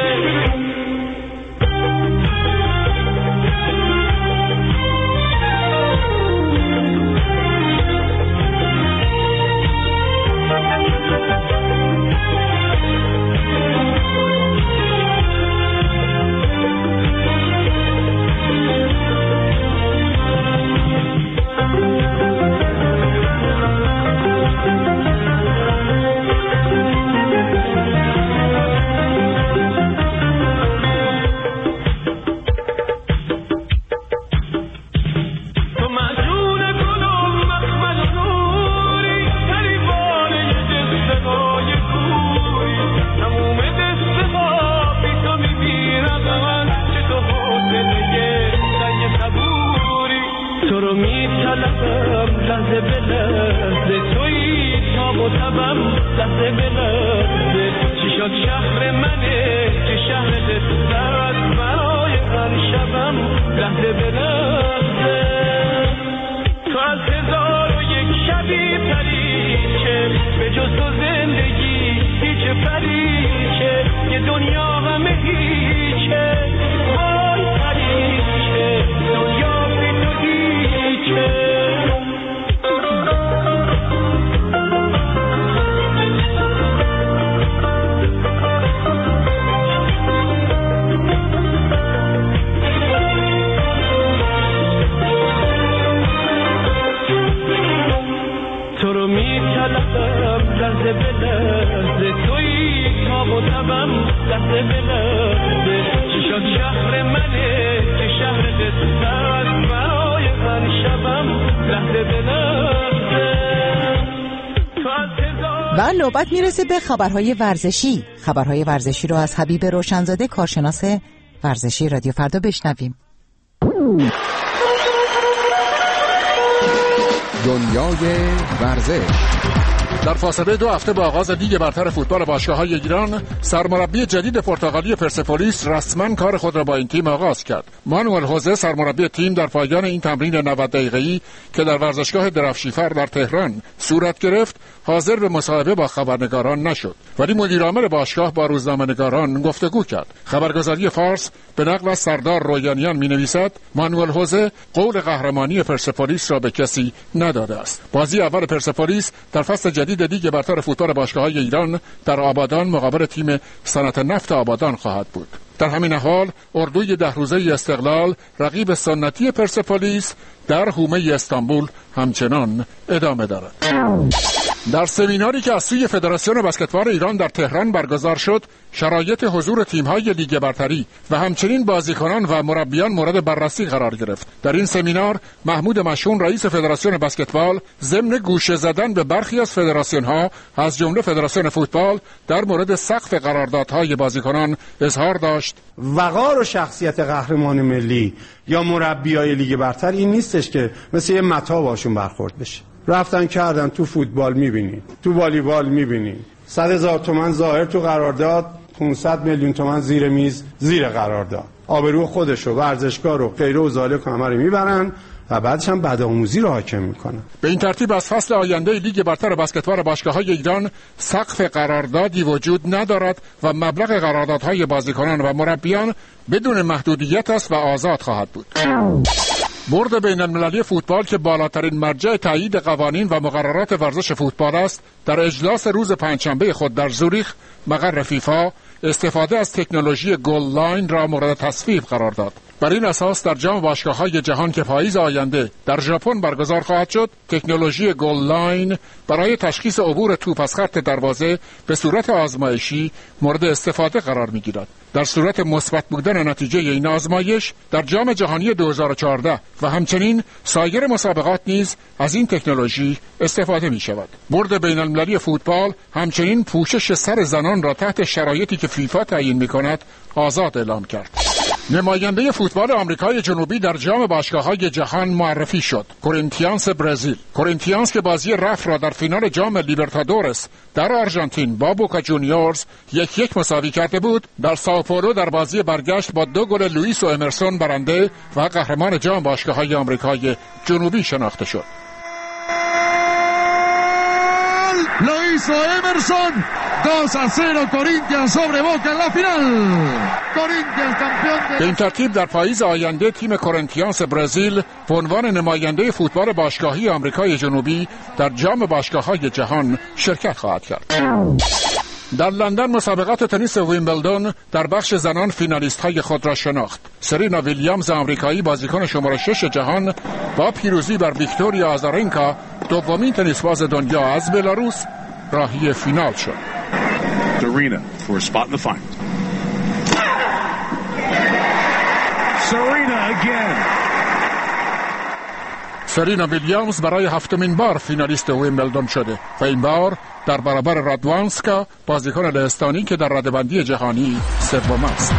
و نوبت میرسه به خبرهای ورزشی. خبرهای ورزشی رو از حبیب روشنزاده، کارشناس ورزشی رادیو فردا بشنویم. دنیای ورزش. در فاصله 2 هفته با آغاز لیگ برتر فوتبال باشگاه‌های ایران، سرمربی جدید پرتغالی پرسپولیس رسما کار خود را با این تیم آغاز کرد. مانوئل هوزه سرمربی تیم در پایان این تمرین 90 دقیقه‌ای که در ورزشگاه درفشیفر در تهران صورت گرفت، حاضر به مصاحبه با خبرنگاران نشد، ولی مدیرعامل باشگاه با روزنامه‌نگاران گفتگو کرد. خبرگزاری فارس به نقل از سردار رویانیان می‌نویسد مانوئل هوزه قول قهرمانی پرسپولیس را به کسی نداده است. بازی اول پرسپولیس در فصل جدید لیگ برتر فوتبال باشگاه‌های ایران در آبادان مقابل تیم صنعت نفت آبادان خواهد بود. در همین حال اردوی 10 روزه استقلال رقیب سنتی پرسپولیس در حومه استانبول همچنان ادامه دارد. در سمیناری که از سوی فدراسیون بسکتبال ایران در تهران برگزار شد، شرایط حضور تیم‌های لیگ برتری و همچنین بازیکنان و مربیان مورد بررسی قرار گرفت. در این سمینار محمود مشهون رئیس فدراسیون بسکتبال ضمن گوشه زدن به برخی از فدراسیون‌ها از جمله فدراسیون فوتبال در مورد سقف قراردادهای بازیکنان اظهار داشت. وقار و شخصیت قهرمان ملی یا مربیای لیگ برتر این نیستش که مثل یه متا باشون برخورد بشه. رفتن کردن، تو فوتبال میبینی، تو والیبال میبینی 100,000 تومان ظاهر تو قرارداد، 500 میلیون تومان زیر میز زیر قرارداد، آبرو خودشو، ورزشکار رو، غیره و ذالک همه رو میبرن و بعدش هم بدآموزی رو حاکم میکنن. به این ترتیب از فصل آینده لیگ برتر بسکتبال باشگاه‌های ایران سقف قراردادی وجود ندارد و مبلغ قراردادهای بازیکنان و مربیان بدون محدودیت است و آزاد خواهد بود. بورد بین المللی فوتبال که بالاترین مرجع تایید قوانین و مقررات ورزش فوتبال است، در اجلاس روز پنجشنبه خود در زوریخ مقر فیفا استفاده از تکنولوژی گل لاین را مورد تصویب قرار داد. بر این اساس در جام باشگاه‌های جهان که پاییز آینده در ژاپن برگزار خواهد شد، تکنولوژی گل لاین برای تشخیص عبور توپ از خط دروازه به صورت آزمایشی مورد استفاده قرار می‌گیرد. در صورت مثبت بودن نتیجه این آزمایش در جام جهانی 2014 و همچنین سایر مسابقات نیز از این تکنولوژی استفاده می‌شود. بورد بین‌المللی فوتبال همچنین پوشش سر زنان را تحت شرایطی که فیفا تعیین می‌کند آزاد اعلام کرد. نماینده فوتبال آمریکای جنوبی در جام باشگاه‌های جهان معرفی شد. کورینتیانس برزیل. کورینتیانس که بازی رفت را در فینال جام لیبرتادورس در آرژانتین با بوکا جونیورز 1-1 مساوی کرده بود، در سائوپائولو در بازی برگشت با 2 گل لوئیس و امرسون برنده و قهرمان جام باشگاه‌های آمریکای جنوبی شناخته شد. Luis Emerson, 2-0 Corinthians sobre Boca en la final. Corinthians campeón. به این ترتیب در پاییز آینده تیم کورینتیانس برزیل به عنوان نماینده فوتبال باشگاهی آمریکای جنوبی در جام باشگاه‌های جهان شرکت خواهد کرد. در لندن مسابقات تنیس ویمبلدون در بخش زنان فینالیست‌های خود را شناخت. سرینا ویلیامز آمریکایی بازیکن شماره 6 جهان با پیروزی بر ویکتوریا آزارنکا دومین تنیسباز دنیا از بلاروس راهی فینال شد. Serena for a spot in the final. Serena again. سرینا ویلیامز برای 7مین بار فینالیست ویمبلدون شده و این بار در برابر رادوانسکا بازیکن لهستانی که در رده‌بندی جهانی سوم است.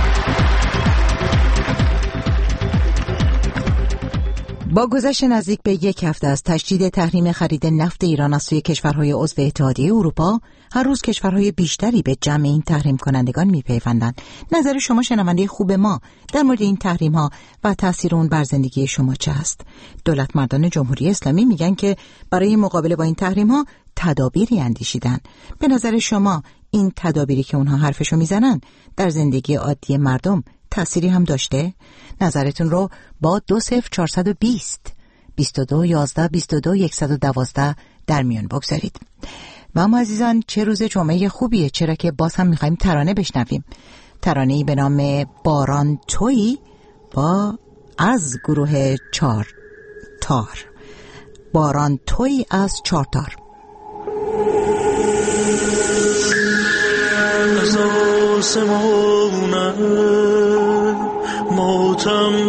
با گذشت نزدیک به 1 هفته از تشدید تحریم خرید نفت ایران از سوی کشورهای عضو اتحادیه اروپا، هر روز کشورهای بیشتری به جمع این تحریم کنندگان میپیوندند. نظر شما شنونده خوب ما در مورد این تحریم ها و تاثیر اون بر زندگی شما چه است؟ دولتمردان جمهوری اسلامی میگن که برای مقابله با این تحریم ها تدابیری اندیشیدن. به نظر شما این تدابیری که اونها حرفشو میزنن در زندگی عادی مردم تأثیری هم داشته؟ نظرتون رو با 20420 22 11 22 112 در میون بگذارید. و اما عزیزان، چه روز جمعه خوبیه، چرا که باز هم میخواییم ترانه بشنویم. ترانه‌ای به نام باران تویی با از گروه 4 تار. باران تویی از 4 تار. از آسمانم ماتم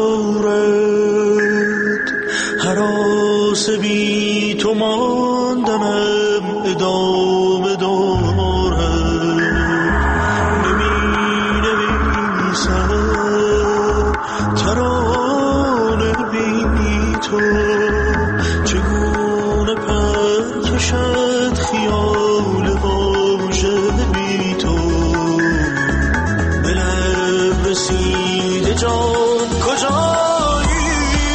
ببارد، هراس بی تو ماندنم ادامه دارد، نمی‌نویسم ترانه بی تو، چگونه پر کشد خیال واژه بی تو، به لب رسیده جان کجایی،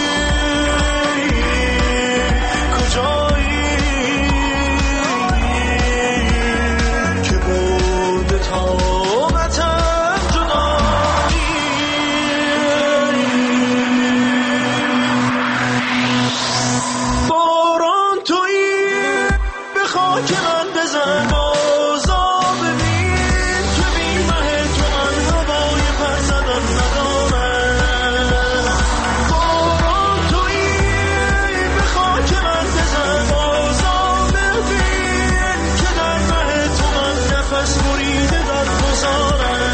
کجایی که برده طاقتم جدایی، باران تویی به خاک من بزن، بازا ببین که بی مه تو من هوای پر زدن ندارم، باران تویی به خاک من بزن، بازا ببین که در مه تو من نفس بریده در گذارم.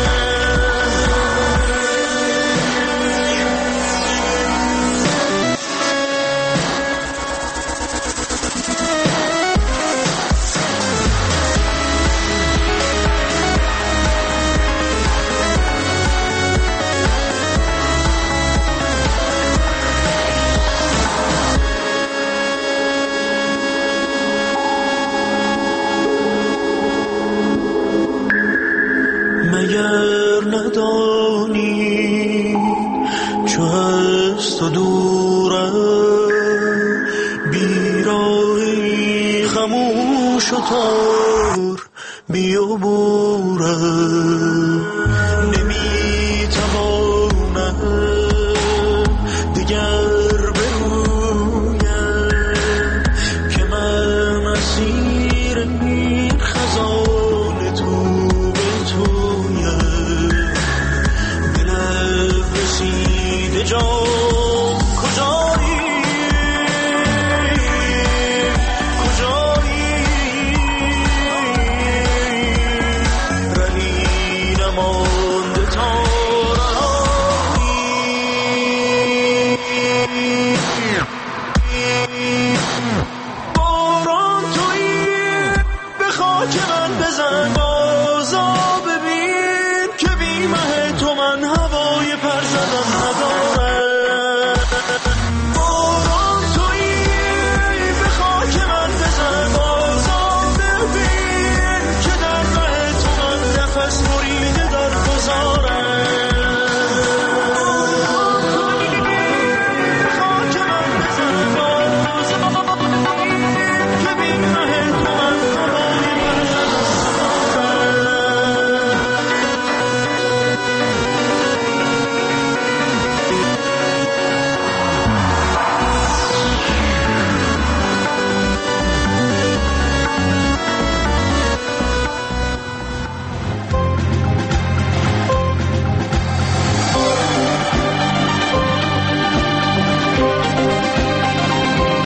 مگر ندانی چو از تو دورم، بیراهی خموش و تار بیابورم، نمیتوانم